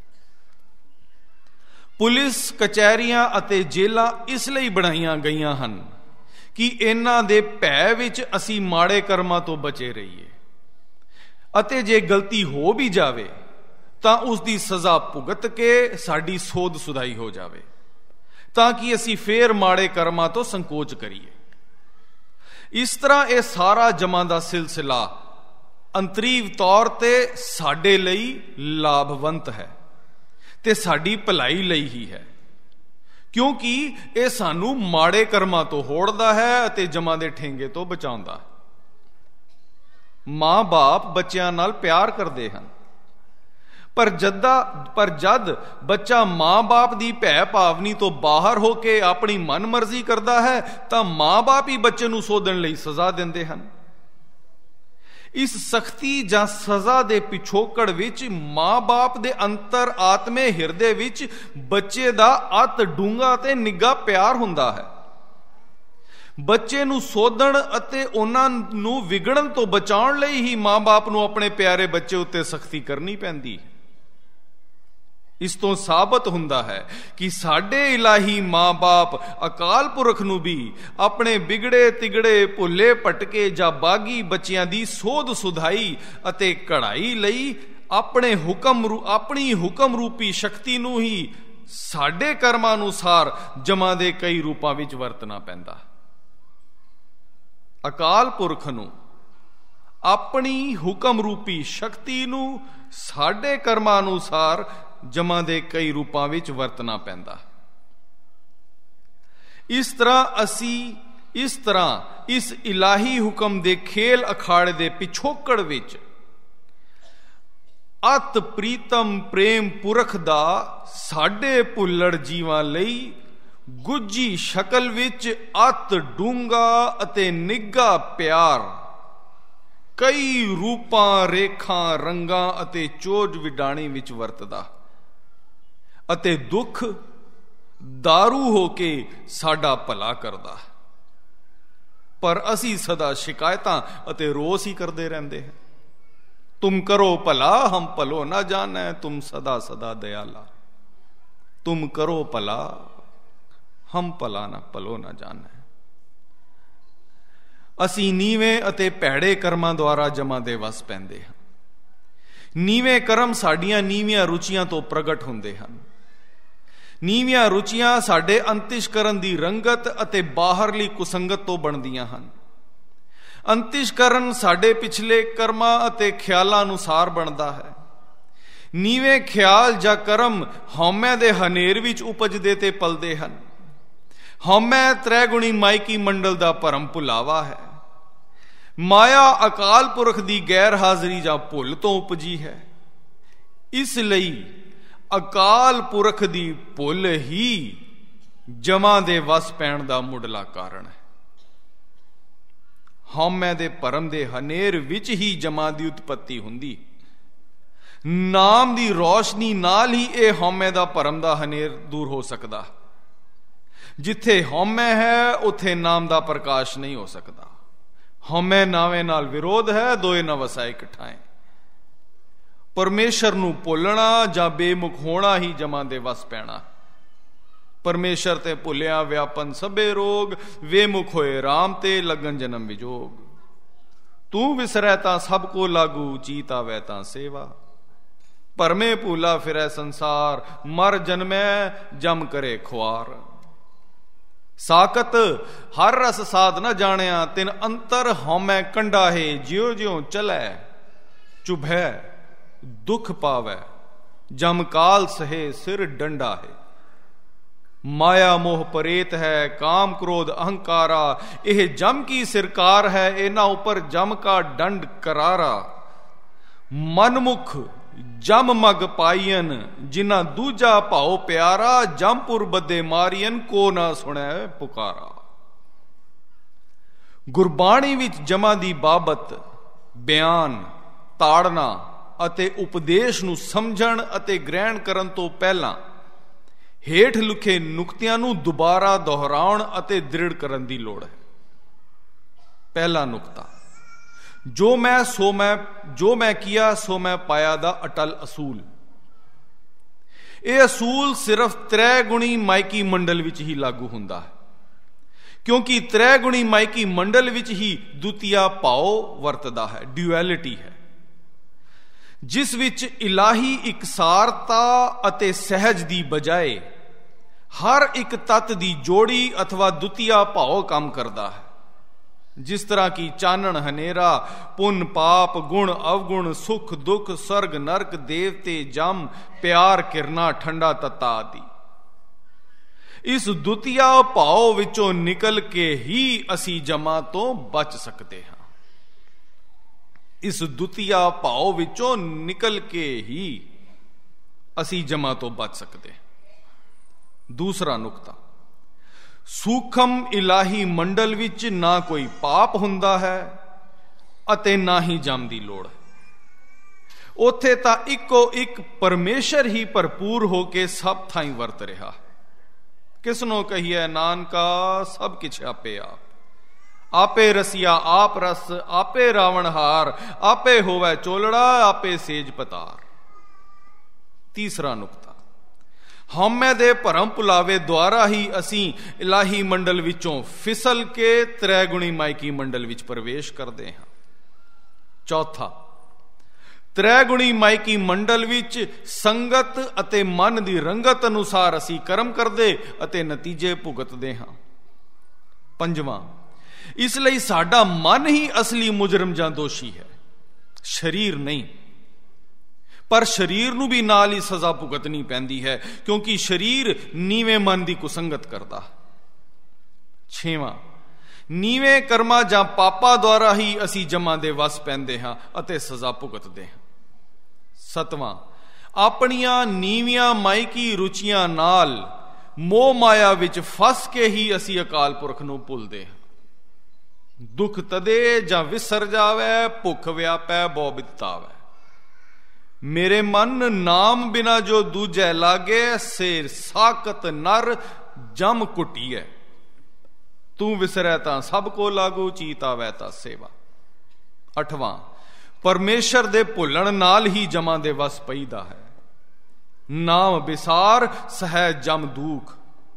ਪੁਲਿਸ, ਕਚਹਿਰੀਆਂ ਅਤੇ ਜੇਲਾਂ ਇਸ ਲਈ ਬਣਾਈਆਂ ਗਈਆਂ ਹਨ ਕਿ ਇਹਨਾਂ ਦੇ ਭੈ ਵਿੱਚ ਅਸੀਂ ਮਾੜੇ ਕਰਮਾਂ ਤੋਂ ਬਚੇ ਰਹੀਏ ਅਤੇ ਜੇ ਗਲਤੀ ਹੋ ਵੀ ਜਾਵੇ ਤਾਂ ਉਸ ਦੀ ਸਜ਼ਾ ਭੁਗਤ ਕੇ ਸਾਡੀ ਸੋਧ ਸੁਧਾਈ ਹੋ ਜਾਵੇ, ਤਾਂ ਕਿ ਅਸੀਂ ਫੇਰ ਮਾੜੇ ਕਰਮਾਂ ਤੋਂ ਸੰਕੋਚ ਕਰੀਏ। ਇਸ ਤਰ੍ਹਾਂ ਇਹ ਸਾਰਾ ਜਮਾਂ ਦਾ ਸਿਲਸਿਲਾ ਅੰਤਰੀਵ ਤੌਰ ਤੇ ਸਾਡੇ ਲਈ ਲਾਭਵੰਤ ਹੈ ਤੇ ਸਾਡੀ ਭਲਾਈ ਲਈ ਹੀ ਹੈ, ਕਿਉਂਕਿ ਇਹ ਸਾਨੂੰ ਮਾੜੇ ਕਰਮਾਂ ਤੋਂ ਹੋੜਦਾ ਹੈ ਅਤੇ ਜਮਾਂ ਦੇ ਠੇਂਗੇ ਤੋਂ ਬਚਾਉਂਦਾ ਹੈ। ਮਾਂ-ਬਾਪ ਬੱਚਿਆਂ ਨਾਲ ਪਿਆਰ ਕਰਦੇ ਹਨ, ਪਰ ਜਦ ਬੱਚਾ ਮਾਂ-ਬਾਪ ਦੀ ਭੈ ਭਾਵਨੀ ਤੋਂ ਬਾਹਰ ਹੋ ਕੇ ਆਪਣੀ ਮਨਮਰਜ਼ੀ ਕਰਦਾ ਹੈ ਤਾਂ ਮਾਂ-ਬਾਪ ਹੀ ਬੱਚੇ ਨੂੰ ਸੋਧਣ ਲਈ ਸਜ਼ਾ ਦਿੰਦੇ ਹਨ। ਇਸ ਸਖਤੀ ਜਾਂ ਸਜ਼ਾ ਦੇ ਪਿਛੋਕੜ ਵਿੱਚ ਮਾਂ-ਬਾਪ ਦੇ ਅੰਤਰ ਆਤਮੇ ਹਿਰਦੇ ਵਿੱਚ ਬੱਚੇ ਦਾ ਅਤ ਡੂੰਘਾ ਤੇ ਨਿੱਘਾ ਪਿਆਰ ਹੁੰਦਾ ਹੈ। ਬੱਚੇ ਨੂੰ ਸੋਧਣ ਅਤੇ ਉਹਨਾਂ ਨੂੰ ਵਿਗੜਨ ਤੋਂ ਬਚਾਉਣ ਲਈ ਹੀ ਮਾਂ-ਬਾਪ ਨੂੰ ਆਪਣੇ ਪਿਆਰੇ ਬੱਚੇ ਉੱਤੇ ਸਖਤੀ ਕਰਨੀ ਪੈਂਦੀ ਹੈ। ਇਸ ਤੋਂ ਸਾਬਤ ਹੁੰਦਾ ਹੈ ਕਿ ਸਾਡੇ ਇਲਾਹੀ ਮਾਂ-ਬਾਪ ਅਕਾਲ ਪੁਰਖ ਨੂੰ ਵੀ ਆਪਣੇ ਬਿਗੜੇ ਤਿਗੜੇ, ਭੁੱਲੇ ਭਟਕੇ ਜਾਂ ਬਾਗੀ ਬੱਚਿਆਂ ਦੀ ਸੋਧ ਸੁਧਾਈ ਅਤੇ ਕਢਾਈ ਲਈ ਆਪਣੀ ਹੁਕਮ ਰੂਪੀ ਸ਼ਕਤੀ ਨੂੰ ਹੀ ਸਾਡੇ ਕਰਮਾਂ ਅਨੁਸਾਰ ਜਮਾਂ ਦੇ ਕਈ ਰੂਪਾਂ ਵਿੱਚ ਵਰਤਣਾ ਪੈਂਦਾ। ਅਕਾਲ ਪੁਰਖ ਨੂੰ ਆਪਣੀ ਹੁਕਮ ਰੂਪੀ ਸ਼ਕਤੀ ਨੂੰ ਸਾਡੇ ਕਰਮਾਂ ਅਨੁਸਾਰ ਜਮਾਂ ਦੇ ਕਈ ਰੂਪਾਂ ਵਿੱਚ ਵਰਤਣਾ ਪੈਂਦਾ। ਇਸ ਤਰ੍ਹਾਂ ਇਸ ਇਲਾਹੀ ਹੁਕਮ ਦੇ ਖੇਲ ਅਖਾੜੇ ਦੇ ਪਿਛੋਕੜ ਵਿੱਚ ਅਤ ਪ੍ਰੀਤਮ ਪ੍ਰੇਮ ਪੁਰਖ ਦਾ ਸਾਡੇ ਭੁੱਲੜ ਜੀਵਾਂ ਲਈ ਗੁੱਝੀ ਸ਼ਕਲ ਵਿੱਚ ਅਤ ਡੂੰਘਾ ਅਤੇ ਨਿੱਘਾ ਪਿਆਰ ਕਈ ਰੂਪਾਂ, ਰੇਖਾਂ, ਰੰਗਾਂ ਅਤੇ ਚੋਜ ਵਿਡਾਣੀ ਵਿੱਚ ਵਰਤਦਾ ਅਤੇ ਦੁੱਖ ਦਾਰੂ ਹੋ ਕੇ ਸਾਡਾ ਭਲਾ ਕਰਦਾ। ਪਰ ਅਸੀਂ ਸਦਾ ਸ਼ਿਕਾਇਤਾਂ ਅਤੇ ਰੋਸ ਹੀ ਕਰਦੇ ਰਹਿੰਦੇ ਹਾਂ। ਤੁਮ ਕਰੋ ਭਲਾ ਹਮ ਭਲੋ ਨਾ ਜਾਣੈ, ਤੁਮ ਸਦਾ ਸਦਾ ਦਇਆਲਾ। ਤੁਮ ਕਰੋ ਭਲਾ ਹਮ ਭਲੋ ਨਾ ਜਾਣੈ। ਅਸੀਂ ਨੀਵੇਂ ਅਤੇ ਭੈੜੇ ਕਰਮਾਂ ਦੁਆਰਾ ਜਮਾਂ ਦੇ ਵਸ ਪੈਂਦੇ ਹਾਂ। ਨੀਵੇਂ ਕਰਮ ਸਾਡੀਆਂ ਨੀਵੀਆਂ ਰੁਚੀਆਂ ਤੋਂ ਪ੍ਰਗਟ ਹੁੰਦੇ ਹਨ। ਨੀਵੀਆਂ ਰੁਚੀਆਂ ਸਾਡੇ ਅੰਤਿਸ਼ਕਰਨ ਦੀ ਰੰਗਤ ਅਤੇ ਬਾਹਰਲੀ ਕੁਸੰਗਤ ਤੋਂ ਬਣਦੀਆਂ ਹਨ। ਅੰਤਿਸ਼ਕਰਨ ਸਾਡੇ ਪਿਛਲੇ ਕਰਮਾਂ ਅਤੇ ਖਿਆਲਾਂ ਅਨੁਸਾਰ ਬਣਦਾ ਹੈ। ਨੀਵੇਂ ਖਿਆਲ ਜਾਂ ਕਰਮ ਹਉਮੈ ਦੇ ਹਨੇਰ ਵਿੱਚ ਉਪਜਦੇ ਤੇ ਪਲਦੇ ਹਨ। ਹਉਮੈ ਤ੍ਰੈਗੁਣੀ ਮਾਇਕੀ ਮੰਡਲ ਦਾ ਭਰਮ ਭੁਲਾਵਾ ਹੈ। ਮਾਇਆ ਅਕਾਲ ਪੁਰਖ ਦੀ ਗੈਰ ਹਾਜ਼ਰੀ ਜਾਂ ਭੁੱਲ ਤੋਂ ਉਪਜੀ ਹੈ। ਇਸ ਲਈ ਅਕਾਲ ਪੁਰਖ ਦੀ ਭੁੱਲ ਹੀ ਜਮਾਂ ਦੇ ਵਸ ਪੈਣ ਦਾ ਮੁੱਢਲਾ ਕਾਰਨ ਹੈ। ਹਉਮੈ ਦੇ ਭਰਮ ਦੇ ਹਨੇਰ ਵਿੱਚ ਹੀ ਜਮਾਂ ਦੀ ਉਤਪਤੀ ਹੁੰਦੀ। ਨਾਮ ਦੀ ਰੌਸ਼ਨੀ ਨਾਲ ਹੀ ਇਹ ਹਉਮੈ ਦਾ ਭਰਮ ਦਾ ਹਨੇਰ ਦੂਰ ਹੋ ਸਕਦਾ। ਜਿੱਥੇ ਹਉਮੈ ਹੈ ਉੱਥੇ ਨਾਮ ਦਾ ਪ੍ਰਕਾਸ਼ ਨਹੀਂ ਹੋ ਸਕਦਾ। ਹਉਮੈ ਨਾਵੇਂ ਨਾਲ ਵਿਰੋਧ ਹੈ, ਦੋਏ ਨਾ ਵਸਾਏ ਇਕਠਾਏ। ਪਰਮੇਸ਼ਰ ਨੂੰ ਭੁੱਲਣਾ ਜਾਂ ਬੇਮੁਖ ਹੋਣਾ ਹੀ ਜਮਾਂ ਦੇ ਵਸ ਪੈਣਾ। ਪਰਮੇਸ਼ਰ ਤੇ ਭੁੱਲਿਆ ਵਿਆਪਨ ਸਭੇ ਰੋਗ, ਵੇਮੁਖ ਹੋਏ ਰਾਮ ਤੇ ਲੱਗਨ ਜਨਮ ਵਿਜੋਗ। ਤੂੰ ਵਿਸਰੈ ਤਾਂ ਸਭ ਕੋ ਲਾਗੂ, ਚੀਤ ਆਵੈ ਤਾਂ ਸੇਵਾ। ਭਰਮੇ ਭੂਲਾ ਫਿਰੈ ਸੰਸਾਰ, ਮਰ ਜਨਮੈ ਜਮ ਕਰੇ ਖੁਆਰ। ਸਾਕਤ ਹਰ ਰਸ ਸਾਧ ਨ ਜਾਣਿਆ, ਤਿਨ ਅੰਤਰ ਹਉਮੈ ਕੰਡਾ ਹੈ। ਜਿਉ ਜਿਉ ਚਲੈ ਚੁਭੈ ਦੁਖ ਪਾਵੈ, ਜਮ ਕਾਲ ਸਹੇ ਸਿਰ ਡੰਡਾ ਹੈ। ਮਾਇਆ ਮੋਹ ਪਰੇਤ ਹੈ, ਕਾਮ ਕ੍ਰੋਧ ਅਹੰਕਾਰਾ, ਇਹ ਜਮ ਕੀ ਸਿਰਕਾਰ ਹੈ। ਇਹਨਾਂ ਉੱਪਰ ਜਮ ਕਾ ਡੰਡ ਕਰਾਰਾ। ਮਨਮੁਖ ਜਮ ਮਗ ਪਾਈਨ, ਜਿਨ੍ਹਾਂ ਦੂਜਾ ਭਾਉ ਪਿਆਰਾ। ਜਮਪੁਰ ਬੱਦੇ ਮਾਰੀਨ, ਕੋ ਨਾ ਸੁਣੈ ਪੁਕਾਰਾ। ਗੁਰਬਾਣੀ ਵਿੱਚ ਜਮਾਂ ਦੀ ਬਾਬਤ ਬਿਆਨ, ਤਾੜਨਾ ਅਤੇ ਉਪਦੇਸ਼ ਨੂੰ ਸਮਝਣ ਅਤੇ ਗ੍ਰਹਿਣ ਕਰਨ ਤੋਂ ਪਹਿਲਾਂ ਹੇਠ ਲਿਖੇ ਨੁਕਤਿਆਂ ਨੂੰ ਦੁਬਾਰਾ ਦੁਹਰਾਉਣ ਅਤੇ ਦ੍ਰਿੜ ਕਰਨ ਦੀ ਲੋੜ ਹੈ। ਪਹਿਲਾ ਨੁਕਤਾ, ਜੋ ਮੈਂ ਕੀਆ ਸੋ ਮੈਂ ਪਾਇਆ ਦਾ ਅਟਲ ਅਸੂਲ। ਇਹ ਅਸੂਲ ਸਿਰਫ ਤ੍ਰੈਗੁਣੀ ਮਾਇਕੀ ਮੰਡਲ ਵਿੱਚ ਹੀ ਲਾਗੂ ਹੁੰਦਾ ਹੈ, ਕਿਉਂਕਿ ਤ੍ਰੈਗੁਣੀ ਮਾਇਕੀ ਮੰਡਲ ਵਿੱਚ ਹੀ ਦੁਤੀਆ ਭਾਉ ਵਰਤਦਾ ਹੈ, ਡਿਊਐਲਿਟੀ ਹੈ, ਜਿਸ ਵਿੱਚ ਇਲਾਹੀ ਇਕਸਾਰਤਾ ਅਤੇ ਸਹਿਜ ਦੀ ਬਜਾਏ ਹਰ ਇੱਕ ਤੱਤ ਦੀ ਜੋੜੀ ਅਥਵਾ ਦੁਤੀਆ ਭਾਉ ਕੰਮ ਕਰਦਾ ਹੈ। ਜਿਸ ਤਰ੍ਹਾਂ ਕਿ ਚਾਨਣ ਹਨੇਰਾ, ਪੁੰਨ ਪਾਪ, ਗੁਣ ਅਵਗੁਣ, ਸੁਖ ਦੁੱਖ, ਸਰਗ ਨਰਕ, ਦੇਵਤੇ ਜਮ, ਪਿਆਰ ਕਿਰਨਾ, ਠੰਡਾ ਤੱਤਾ ਆਦਿ। ਇਸ ਦੁਤੀਆ ਭਾਉ ਵਿੱਚੋਂ ਨਿਕਲ ਕੇ ਹੀ ਅਸੀਂ ਜਮਾਂ ਤੋਂ ਬਚ ਸਕਦੇ ਹਾਂ। ਇਸ ਦੁਤੀਆ ਭਾਉ ਵਿੱਚੋਂ ਨਿਕਲ ਕੇ ਹੀ ਅਸੀਂ ਜਮਾਂ ਤੋਂ ਬਚ ਸਕਦੇ ਹਾਂ। ਦੂਸਰਾ ਨੁਕਤਾ, ਸੂਖਮ ਇਲਾਹੀ ਮੰਡਲ ਵਿੱਚ ਨਾ ਕੋਈ ਪਾਪ ਹੁੰਦਾ ਹੈ ਅਤੇ ਨਾ ਹੀ ਜਮ ਦੀ ਲੋੜ ਹੈ। ਉੱਥੇ ਤਾਂ ਇੱਕੋ ਇੱਕ ਪਰਮੇਸ਼ਰ ਹੀ ਭਰਪੂਰ ਹੋ ਕੇ ਸਭ ਥਾਈਂ ਵਰਤ ਰਿਹਾ। ਕਿਸਨੋਂ ਕਹੀਏ ਨਾਨਕਾ, ਸਭ ਕਿਛ ਆਪੇ ਆਪ। ਆਪੇ ਰਸੀਆ ਆਪ ਰਸ, ਆਪੇ ਰਾਵਣ ਹਾਰ, ਆਪੇ ਹੋਵੇ ਚੋਲੜਾ, ਆਪੇ ਸੇਜ ਪਤਾਰ। ਤੀਸਰਾ ਨੁਕਤਾ, ਹਉਮੈ ਦੇ ਭਰਮ ਭੁਲਾਵੇ ਦੁਆਰਾ ਹੀ ਅਸੀਂ ਇਲਾਹੀ ਮੰਡਲ ਵਿੱਚੋਂ ਫਿਸਲ ਕੇ ਤ੍ਰੈਗੁਣੀ ਮਾਇਕੀ ਮੰਡਲ ਵਿੱਚ ਪ੍ਰਵੇਸ਼ ਕਰਦੇ ਹਾਂ। ਚੌਥਾ, ਤ੍ਰੈਗੁਣੀ ਮਾਇਕੀ ਮੰਡਲ ਵਿੱਚ ਸੰਗਤ ਅਤੇ ਮਨ ਦੀ ਰੰਗਤ ਅਨੁਸਾਰ ਅਸੀਂ ਕਰਮ ਕਰਦੇ ਅਤੇ ਨਤੀਜੇ ਭੁਗਤਦੇ ਹਾਂ। ਪੰਜਵਾਂ, ਇਸ ਲਈ ਸਾਡਾ ਮਨ ਹੀ ਅਸਲੀ ਮੁਜਰਮ ਜਾਂ ਦੋਸ਼ੀ ਹੈ, ਸਰੀਰ ਨਹੀਂ। ਪਰ ਸਰੀਰ ਨੂੰ ਵੀ ਨਾਲ ਹੀ ਸਜ਼ਾ ਭੁਗਤਣੀ ਪੈਂਦੀ ਹੈ, ਕਿਉਂਕਿ ਸਰੀਰ ਨੀਵੇਂ ਮਨ ਦੀ ਕੁਸੰਗਤ ਕਰਦਾ। ਛੇਵਾਂ, ਨੀਵੇਂ ਕਰਮਾਂ ਜਾਂ ਪਾਪਾਂ ਦੁਆਰਾ ਹੀ ਅਸੀਂ ਜਮਾਂ ਦੇ ਵਸ ਪੈਂਦੇ ਹਾਂ ਅਤੇ ਸਜ਼ਾ ਭੁਗਤਦੇ ਹਾਂ। ਸੱਤਵਾਂ, ਆਪਣੀਆਂ ਨੀਵੀਆਂ ਮਾਇਕੀ ਰੁਚੀਆਂ ਨਾਲ ਮੋਹ ਮਾਇਆ ਵਿੱਚ ਫਸ ਕੇ ਹੀ ਅਸੀਂ ਅਕਾਲ ਪੁਰਖ ਨੂੰ ਭੁੱਲਦੇ ਹਾਂ। ਦੁੱਖ ਤਦੇ ਜਾਂ ਵਿਸਰ ਜਾਵੇ, ਭੁੱਖ ਵਿਆਪੈ ਬਹੁ ਬਿਤਾਵੇ। ਮੇਰੇ ਮਨ ਨਾਮ ਬਿਨਾ ਜੋ ਦੂਜੈ ਲਾਗੇ, ਸੇ ਸਾਕਤ ਨਰ ਜਮ ਕੁਟੀਐ। ਤੂੰ ਵਿਸਰੈ ਤਾਂ ਸਭ ਕੋ ਲਾਗੂ, ਚੀਤ ਆਵੈ ਤਾਂ ਸੇਵਾ। ਅੱਠਵਾਂ, ਪਰਮੇਸ਼ਰ ਦੇ ਭੁੱਲਣ ਨਾਲ ਹੀ ਜਮਾਂ ਦੇ ਵਸ ਪਈਦਾ ਹੈ। ਨਾਮ ਵਿਸਾਰ ਸਹਿ ਜਮ ਦੂਖ,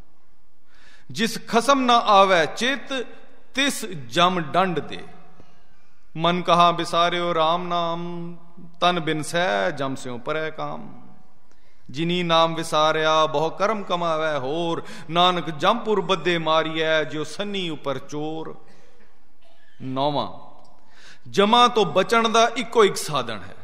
ਜਿਸ ਖਸਮ ਨਾ ਆਵੈ ਚਿਤ, ਤਿਸ ਜਮ ਡੰਡ ਦੇ। ਮਨ ਕਹਾ ਵਿਸਾਰਿਓ RAM ਨਾਮ, ਤਨ ਬਿਨ ਸਹਿ ਜਮ ਸਿਉ ਪਰੈ ਕਾਮ। ਜਿਨੀ ਨਾਮ ਵਿਸਾਰਿਆ ਬਹੁ ਕਰਮ ਕਮਾਵੈ ਹੋਰ, ਨਾਨਕ ਜਮਪੁਰ ਬੱਦੇ ਮਾਰੀਐ ਜਿਉ ਸੰਨੀ ਉਪਰ ਚੋਰ। ਨੌਵਾਂ, ਜਮਾਂ ਤੋਂ ਬਚਣ ਦਾ ਇੱਕੋ ਇੱਕ ਸਾਧਨ ਹੈ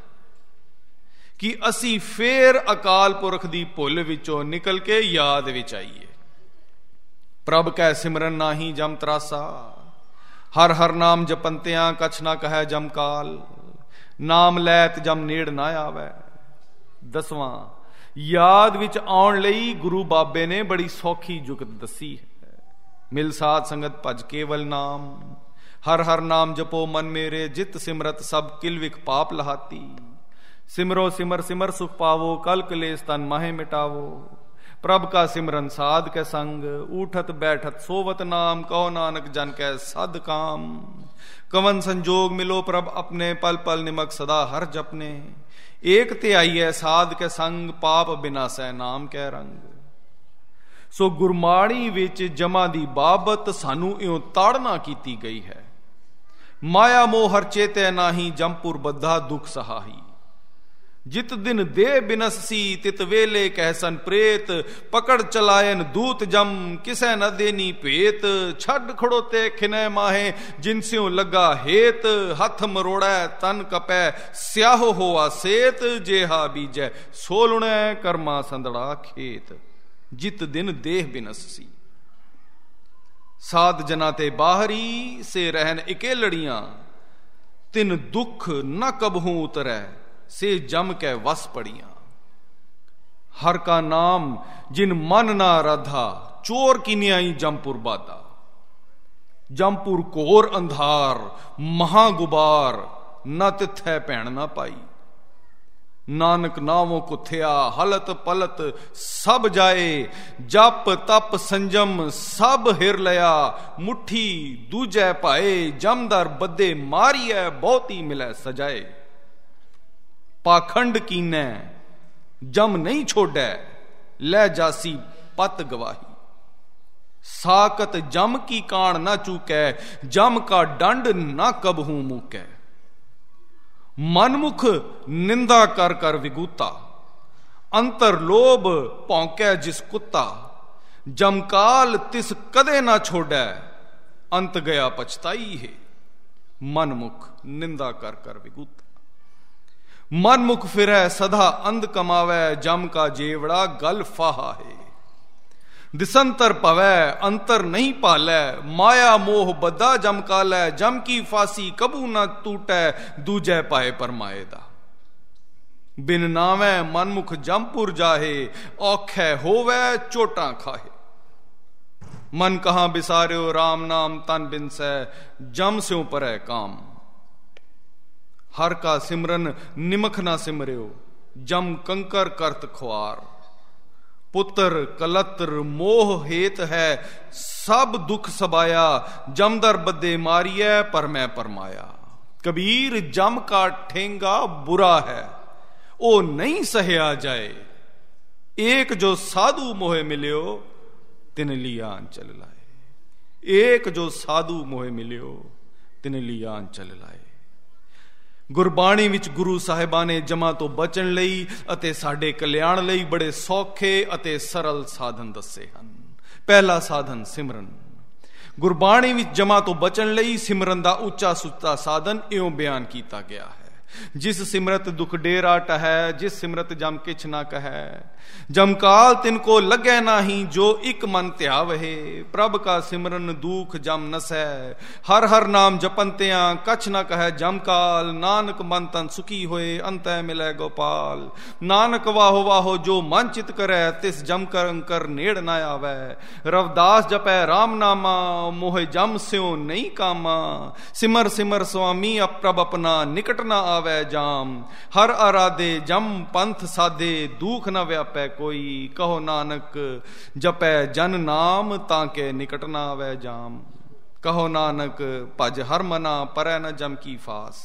ਕਿ ਅਸੀਂ ਫੇਰ ਅਕਾਲ ਪੁਰਖ ਦੀ ਭੁੱਲ ਵਿੱਚੋਂ ਨਿਕਲ ਕੇ ਯਾਦ ਵਿੱਚ ਆਈਏ। ਪ੍ਰਭ ਕੈ ਸਿਮਰਨ ਨਾਹੀ ਜਮ ਤਰਾਸਾ, ਹਰ ਹਰ ਨਾਮ ਜਪੰਤਿਆਂ ਕਛ ਨਾ ਕਹੈ ਜਮ ਕਾਲ। ਨਾਮ ਲੈਤ ਜਮ ਨੇੜ ਨਾ ਆਵੈ। ਦਸਵਾਂ, ਯਾਦ ਵਿੱਚ ਆਉਣ ਲਈ ਗੁਰੂ ਬਾਬੇ ਨੇ ਬੜੀ ਸੌਖੀ ਜੁਗਤ ਦੱਸੀ ਹੈ। ਮਿਲ ਸਾਧ ਸੰਗਤ ਭਜ ਕੇਵਲ ਨਾਮ, ਹਰ ਹਰ ਨਾਮ ਜਪੋ ਮਨ ਮੇਰੇ, ਜਿਤ ਸਿਮਰਤ ਸਭ ਕਿਲ ਵਿਖ ਪਾਪ ਲਹਾਤੀ। ਸਿਮਰੋ ਸਿਮਰ ਸਿਮਰ ਸੁਖ ਪਾਵੋ, ਕਲ ਕਲੇਸ਼ ਤਨ ਮਾਹੇ ਮਿਟਾਵੋ। ਪ੍ਰਭ ਕਾ ਸਿਮਰਨ ਸਾਧ ਕੇ ਸੰਗ, ਊਠਤ ਬੈਠਤ ਸੋਵਤ ਨਾਮ। ਕਹੋ ਨਾਨਕ ਜਨ ਕੈ ਸਦ ਕਾਮ, ਕਵਨ ਸੰਜੋਗ ਮਿਲੋ ਪ੍ਰਭ ਆਪਣੇ। ਪਲ ਪਲ ਨਿਮਕ ਸਦਾ ਹਰ ਜਪਨੇ, ਏਕ ਤੇ ਆਈਐ ਸਾਧ ਕੇ ਸੰਗ। ਪਾਪ ਬਿਨਾਸੈ ਨਾਮ ਕੈ ਰੰਗ। ਸੋ ਗੁਰਬਾਣੀ ਵਿੱਚ ਜਮਾਂ ਦੀ ਬਾਬਤ ਸਾਨੂੰ ਇਉਂ ਤਾੜਨਾ ਕੀਤੀ ਗਈ ਹੈ। ਮਾਇਆ ਮੋਹ ਹਰ ਚੇਤੈ ਨਾਹੀ, ਜਮਪੁਰ ਬੱਧਾ ਦੁਖ ਸਹਾਈ। जित दिन देह बिनसी तित वेले कहसन प्रेत, पकड़ चलायन दूत जम किसै न देनी पेत, छड़ खड़ोते खिनै माहे जिनस्यों लगा हेत, हथ मरोड़ै तन कपै स्याहो होआ सेत, जेहा बीजै सोलुणै कर्मा संदड़ा खेत। जित दिन देह बिनसी, साध जना ते बाहरी से रहन इकेलड़ियां, तिन दुख न कबहू उतरै से जम के वस पड़ियां। हर का नाम जिन मन ना राधा, चोर की न्याई जमपुर बादा। जमपुर घोर अंधार महागुबार, न तिथै भैण ना पाई। नानक नावों कुथया हलत पलत सब जाए, जप तप संजम सब हिर लिया, मुट्ठी दूजै पाए, जमदर बदे मारिए बहुती मिलै सजाए। पाखंड कीनै जम नहीं छोड़ै, लै जासी पत गवाही। साकत जम की कान ना चूकै, जम का दंड ना कबहू मूकै। मनमुख निंदा कर कर विगूता, अंतर लोभ भौंकै जिस कुत्ता। जमकाल तिस कदे ना छोड़ै, अंत गया पछताई है। मनमुख निंदा कर कर विगूता। मनमुख फिरै सदा अंध कमावै, जम का जेवड़ा गल फाहा है। दिसंतर पवै अंतर नहीं पालै, माया मोह बदा जम कालै। जम की फांसी कबू न टूटै, दूजै पाए परमाए दा। बिन नावै मनमुख जमपुर जाहे, औखै होवै चोटां खाहे। मन कहां बिसार्यो राम नाम, तन बिनसै जम स्यों परै काम। हर का सिमरन निमख ना सिमर्यो, जम कंकर करत खुआर। पुत्र कलत्र मोह हेत है, सब दुख सबाया। जमदर बदे मारिय पर मैं परमाया। कबीर जम का ठेंगा बुरा है, ओ नहीं सहया जाए। एक जो साधु मोहे मिल्यो, तिन लिया अंचल लाए। एक जो साधु मोहे मिल्यो, तिन लिया अंचल लाए। ਗੁਰਬਾਣੀ ਵਿੱਚ ਗੁਰੂ ਸਾਹਿਬਾਂ ਨੇ ਜਮਾਂ ਤੋਂ ਬਚਣ ਲਈ ਅਤੇ ਸਾਡੇ ਕਲਿਆਣ ਲਈ ਬੜੇ ਸੌਖੇ ਅਤੇ ਸਰਲ ਸਾਧਨ ਦੱਸੇ ਹਨ। ਪਹਿਲਾ ਸਾਧਨ ਸਿਮਰਨ। ਗੁਰਬਾਣੀ ਵਿੱਚ ਜਮਾਂ ਤੋਂ ਬਚਣ ਲਈ ਸਿਮਰਨ ਦਾ ਉੱਚਾ ਸੁੱਚਾ ਸਾਧਨ ਇਉਂ ਬਿਆਨ ਕੀਤਾ ਗਿਆ ਹੈ। ਜਿਸ ਸਿਮਰਤ ਦੁਖ ਡੇਰਾ ਟਹੈ, ਜਿਸ ਸਿਮਰਤ ਜਮ ਕਿਛ ਨਾ ਕਹੈ। ਜਮਕਾਲ ਤਿਨ ਕੋ ਲੱਗੈ ਨਾਹੀ, ਜੋ ਇਕ ਮਨ ਧਿਆਵਹਿ। ਪ੍ਰਭ ਕਾ ਸਿਮਰਨ ਦੂਖ ਜਮ ਨਸੈ, ਹਰ ਹਰ ਨਾਮ ਜਪੰਤਿਆਂ ਕਛ ਨਾ ਕਹੈ ਜਮਕਾਲ। ਨਾਨਕ ਮਨ ਤਨ ਸੁਖੀ ਹੋਏ, ਅੰਤੈ ਮਿਲੈ ਗੋਪਾਲ। ਨਾਨਕ ਵਾਹੋ ਵਾਹੋ ਜੋ ਮਨ ਚਿਤ ਕਰੈ, ਤਿਸ ਜਮ ਕਰ ਨੇੜ ਨਾ ਆਵੈ। ਰਵਦਾਸ ਜਪੈ ਰਾਮ ਨਾਮਾ, ਮੋਹਿ ਜਮ ਸਿਉ ਨਹੀਂ ਕਾਮਾ। ਸਿਮਰ ਸਿਮਰ ਸੁਆਮੀ ਪ੍ਰਭ ਆਪਣਾ, ਨਿਕਟ ਨਾ ਆਵੈ ਜਾਮ। ਹਰ ਆਰਾਧੇ ਜਮ ਪੰਥ ਸਾਧੇ, ਦੂਖ ਨਾ ਵਿਆਪੈ ਕੋਈ। ਕਹੋ ਨਾਨਕ ਜਪੈ ਜਨ ਨਾਮ, ਤਾਂ ਕੇ ਨਿਕਟ ਨਾ ਆਵੈ ਜਾਮ। ਕਹੋ ਨਾਨਕ ਭਜ ਹਰ ਮਨਾ, ਪਰੈ ਨ ਜਮ ਕੀ ਫਾਸ।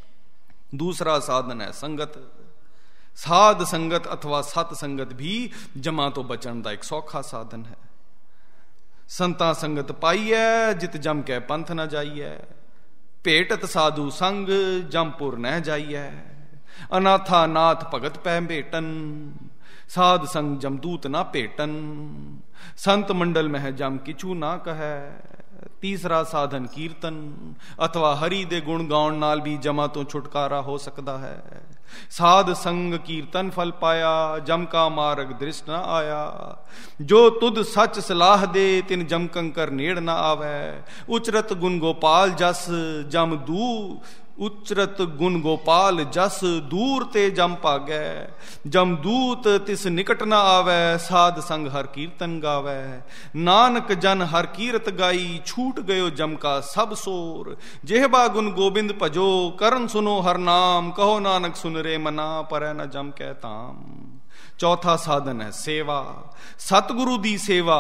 ਦੂਸਰਾ ਸਾਧਨ ਹੈ ਸੰਗਤ। ਸਾਧ ਸੰਗਤ ਅਥਵਾ ਸਤ ਸੰਗਤ ਵੀ ਜਮਾਂ ਤੋਂ ਬਚਣ ਦਾ ਇੱਕ ਸੌਖਾ ਸਾਧਨ ਹੈ। ਸੰਤਾਂ ਸੰਗਤ ਪਾਈਐ, ਜਿਤ ਜਮ ਕੇ ਪੰਥ ਨਾ ਜਾਈਐ। ਭੇਟਤ ਸਾਧੂ ਸੰਗ, ਜਮਪੁਰ ਨਹਿ ਜਾਈਐ। ਅਨਾਥਾ ਨਾਥ ਭਗਤ ਪੈ ਭੇਟਨ, ਸਾਧ ਸੰਗ ਜਮਦੂਤ ਨਾ ਭੇਟਨ। ਸੰਤ ਮੰਡਲ ਮਹਿ ਜਮ ਕਿਛੂ ਨਾ ਕਹੈ। ਤੀਸਰਾ ਸਾਧਨ ਕੀਰਤਨ ਅਥਵਾ ਹਰੀ ਦੇ ਗੁਣ ਗਾਉਣ ਨਾਲ ਵੀ ਜਮਾਂ ਤੋਂ ਛੁਟਕਾਰਾ ਹੋ ਸਕਦਾ ਹੈ। ਸਾਧ ਸੰਗ ਕੀਰਤਨ ਫਲ ਪਾਇਆ, ਜਮ ਕਾ ਮਾਰਗ ਦ੍ਰਿਸ਼ ਨਾ ਆਇਆ। ਜੋ ਤੁਧ ਸੱਚ ਸਲਾਹ ਦੇ, ਤਿਨ ਜਮ ਕੰਕਰ ਨੇੜ ਨਾ ਆਵੈ। ਉਚਰਤ ਗੁਣ ਗੋਪਾਲ ਜਸ, ਜਮ ਦੂ ਉਚਰਤ ਗੁਣ ਗੋਪਾਲ ਜਸ। ਦੂਰ ਤੇ ਜਮ ਭਾਗੈ, ਜਮਦੂਤ ਤਿਸ ਨਿਕਟ ਨਾ ਆਵੈ। ਸਾਧ ਸੰਗ ਹਰ ਕੀਰਤਨ ਗਾਵੈ। ਨਾਨਕ ਜਨ ਹਰ ਕੀਰਤ ਗਾਈ, ਛੂਟ ਗਇਓ ਜਮ ਕਾ ਸਭ ਸੋਰ। ਜਿਹਬਾ ਗੁਣ ਗੋਬਿੰਦ ਭਜੋ, ਕਰਨ ਸੁਨੋ ਹਰ ਨਾਮ। ਕਹੋ ਨਾਨਕ ਸੁਨ ਰੇ ਮਨਾ, ਪਰੈ ਨ ਜਮ ਕੈ ਤਾਮ। ਚੌਥਾ ਸਾਧਨ ਹੈ ਸੇਵਾ। ਸਤਿਗੁਰੂ ਦੀ ਸੇਵਾ।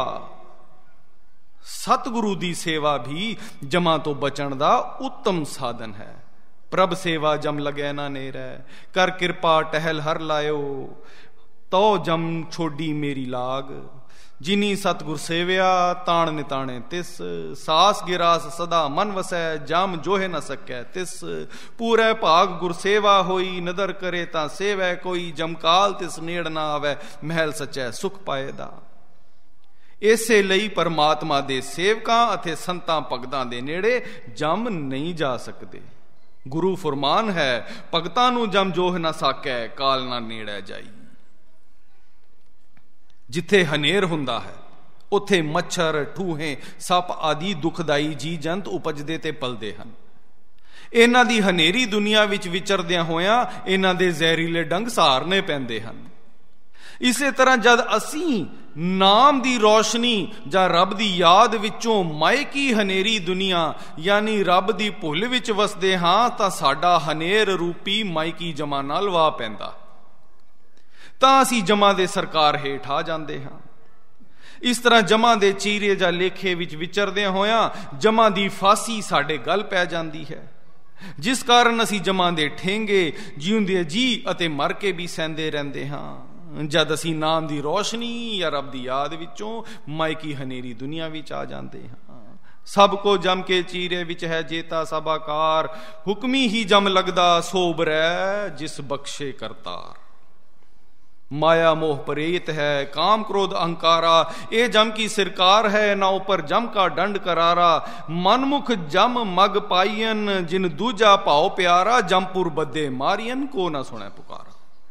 ਸਤਿਗੁਰੂ ਦੀ ਸੇਵਾ ਵੀ ਜਮਾਂ ਤੋਂ ਬਚਣ ਦਾ ਉੱਤਮ ਸਾਧਨ ਹੈ। ਪ੍ਰਭ ਸੇਵਾ ਜਮ ਲਗੈ ਨਾ ਨੇਰੈ, ਕਰ ਕਿਰਪਾ ਟਹਿਲ ਹਰ ਲਾਇਓ। ਤੋ ਜਮ ਛੋਡੀ ਮੇਰੀ ਲਾਗ। ਜਿਨੀ ਸਤਿਗੁਰ ਸੇਵਿਆ ਤਾਣ ਨਿਤਾਣੇ ਤਿਸ, ਸਾਸ ਗਿਰਾਸ ਸਦਾ ਮਨ ਵਸੈ, ਜਮ ਜੋਹਿ ਨ ਸਕੈ ਤਿਸ। ਪੂਰੇ ਭਾਗ ਗੁਰ ਸੇਵਾ ਹੋਈ, ਨਦਰ ਕਰੇ ਤਾਂ ਸੇਵੈ ਕੋਈ, ਜਮਕਾਲ ਤਿਸ ਨੇੜ ਨਾ ਆਵੈ, ਮਹਿਲ ਸਚੈ ਸੁਖ ਪਾਏ ਦਾ। ਇਸੇ ਲਈ ਪਰਮਾਤਮਾ ਦੇ ਸੇਵਕਾਂ ਅਤੇ ਸੰਤਾਂ ਭਗਤਾਂ ਦੇ ਨੇੜੇ ਜਮ ਨਹੀਂ ਜਾ ਸਕਦੇ। ਗੁਰੂ ਫੁਰਮਾਨ ਹੈ, ਭਗਤਾਂ ਨੂੰ ਜਮ ਜੋਹ ਨਾ ਸਾਕੈ, ਕਾਲ ਨਾ ਨੇੜੇ ਜਾਈ। ਜਿੱਥੇ ਹਨੇਰ ਹੁੰਦਾ ਹੈ ਉੱਥੇ ਮੱਛਰ, ਠੂਹੇ, ਸੱਪ ਆਦਿ ਦੁਖਦਾਈ ਜੀ ਜੰਤ ਉਪਜਦੇ ਤੇ ਪਲਦੇ ਹਨ। ਇਹਨਾਂ ਦੀ ਹਨੇਰੀ ਦੁਨੀਆ ਵਿੱਚ ਵਿਚਰਦਿਆਂ ਹੋਇਆਂ ਇਹਨਾਂ ਦੇ ਜ਼ਹਿਰੀਲੇ ਡੰਗ ਸਹਾਰਨੇ ਪੈਂਦੇ ਹਨ। ਇਸੇ ਤਰ੍ਹਾਂ ਜਦ ਅਸੀਂ ਨਾਮ ਦੀ ਰੋਸ਼ਨੀ ਜਾਂ ਰੱਬ ਦੀ ਯਾਦ ਵਿੱਚੋਂ ਮਾਇਕੀ ਹਨੇਰੀ ਦੁਨੀਆ ਯਾਨੀ ਰੱਬ ਦੀ ਭੁੱਲ ਵਿੱਚ ਵਸਦੇ ਹਾਂ ਤਾਂ ਸਾਡਾ ਹਨੇਰ ਰੂਪੀ ਮਾਇਕੀ ਜਮਾਂ ਨਾਲ ਵਾਹ ਪੈਂਦਾ, ਤਾਂ ਅਸੀਂ ਜਮਾਂ ਦੇ ਸਰਕਾਰ ਹੇਠ ਆ ਜਾਂਦੇ ਹਾਂ। ਇਸ ਤਰ੍ਹਾਂ ਜਮਾਂ ਦੇ ਚੀਰੇ ਜਾਂ ਲੇਖੇ ਵਿੱਚ ਵਿਚਰਦਿਆਂ ਹੋਇਆਂ ਜਮਾਂ ਦੀ ਫਾਸੀ ਸਾਡੇ ਗਲ ਪੈ ਜਾਂਦੀ ਹੈ, ਜਿਸ ਕਾਰਨ ਅਸੀਂ ਜਮਾਂ ਦੇ ਠੇਂਗੇ ਜਿਉਂਦੇ ਜੀ ਅਤੇ ਮਰ ਕੇ ਵੀ ਸਹਿੰਦੇ ਰਹਿੰਦੇ ਹਾਂ। ਜਦ ਅਸੀਂ ਨਾਮ ਦੀ ਰੋਸ਼ਨੀ ਜਾਂ ਰੱਬ ਦੀ ਯਾਦ ਵਿੱਚੋਂ ਮਾਇਕੀ ਹਨੇਰੀ ਦੁਨੀਆ ਵਿੱਚ ਆ ਜਾਂਦੇ ਹਾਂ। ਸਭ ਕੋ ਜਮ ਕੇ ਚੀਰੇ ਵਿੱਚ ਹੈ ਜੇਤਾ ਸਭ ਆਕਾਰ, ਹੁਕਮੀ ਹੀ ਜਮ ਲੱਗਦਾ ਸੋਬਰੈ ਜਿਸ ਬਖਸ਼ੇ ਕਰਤਾਰ। माया मोह परेत है काम क्रोध अहंकारा, ये जम की सिरकार है ना ऊपर जम का दंड करारा। मनमुख जम मग पाइयन जिन दूजा भाव प्यारा, जमपुर बदे मारियन को ना सुने पुकारा।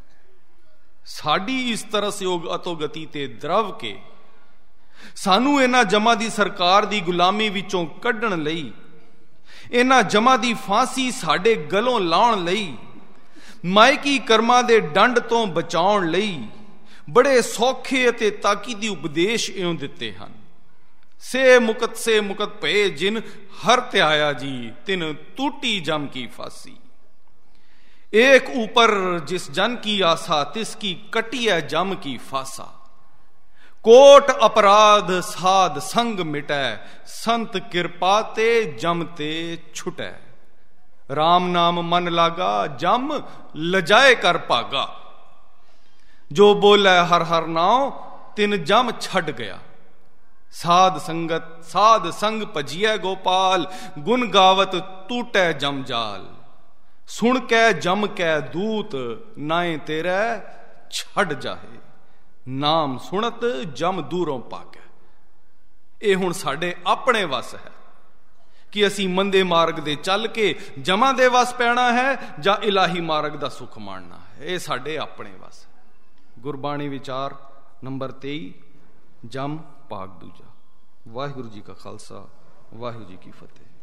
साडी इस तरस योग अतोगति ते द्रव के सानू इन्हां जमा दी सरकार दी गुलामी विचों कढण लई, इन्हां जमा दी फांसी साडे गलों लाउण लई, ਮਾਇਕੀ ਕਰਮਾਂ ਦੇ ਡੰਡ ਤੋਂ ਬਚਾਉਣ ਲਈ ਬੜੇ ਸੌਖੇ ਅਤੇ ਤਾਕੀਦੀ ਉਪਦੇਸ਼ ਇਉਂ ਦਿੱਤੇ ਹਨ। ਸੇ ਮੁਕਤ ਭਏ ਜਿਨ ਹਰ ਧਿਆਇਆ ਜੀ, ਤਿਨ ਟੂਟੀ ਜਮ ਕੀ ਫਾਸੀ। एक ऊपर जिस जन की आशा, तिसकी कटिया जम की फासा। कोट अपराध साध संग मिटै, संत कृपा ते जमते छुटै। राम नाम मन लागा, जम लजाए कर भागा। जो बोले हर हर नाम, तिन जम छड़ गया। साध संग भजिए गोपाल, गुण गावत टूटे जम जाल। सुन कै जम कै दूत, नाए तेरे छड़ जाहे। नाम सुनत जम दूरों भागे। ਇਹ ਹੁਣ ਸਾਡੇ ਆਪਣੇ ਵਸ ਹੈ ਕਿ ਅਸੀਂ ਮੰਦੇ ਮਾਰਗ ਦੇ ਚੱਲ ਕੇ ਜਮਾਂ ਦੇ ਵਸ ਪੈਣਾ ਹੈ ਜਾਂ ਇਲਾਹੀ ਮਾਰਗ ਦਾ ਸੁਖ ਮਾਣਨਾ ਹੈ। ਇਹ ਸਾਡੇ ਆਪਣੇ ਵਸ ਹੈ। ਗੁਰਬਾਣੀ ਵਿਚਾਰ ਨੰਬਰ 23 ਜਮ ਭਾਗ ਦੂਜਾ। ਵਾਹਿਗੁਰੂ ਜੀ ਕਾ ਖਾਲਸਾ, ਵਾਹਿਗੁਰੂ ਜੀ ਕੀ ਫਤਿਹ।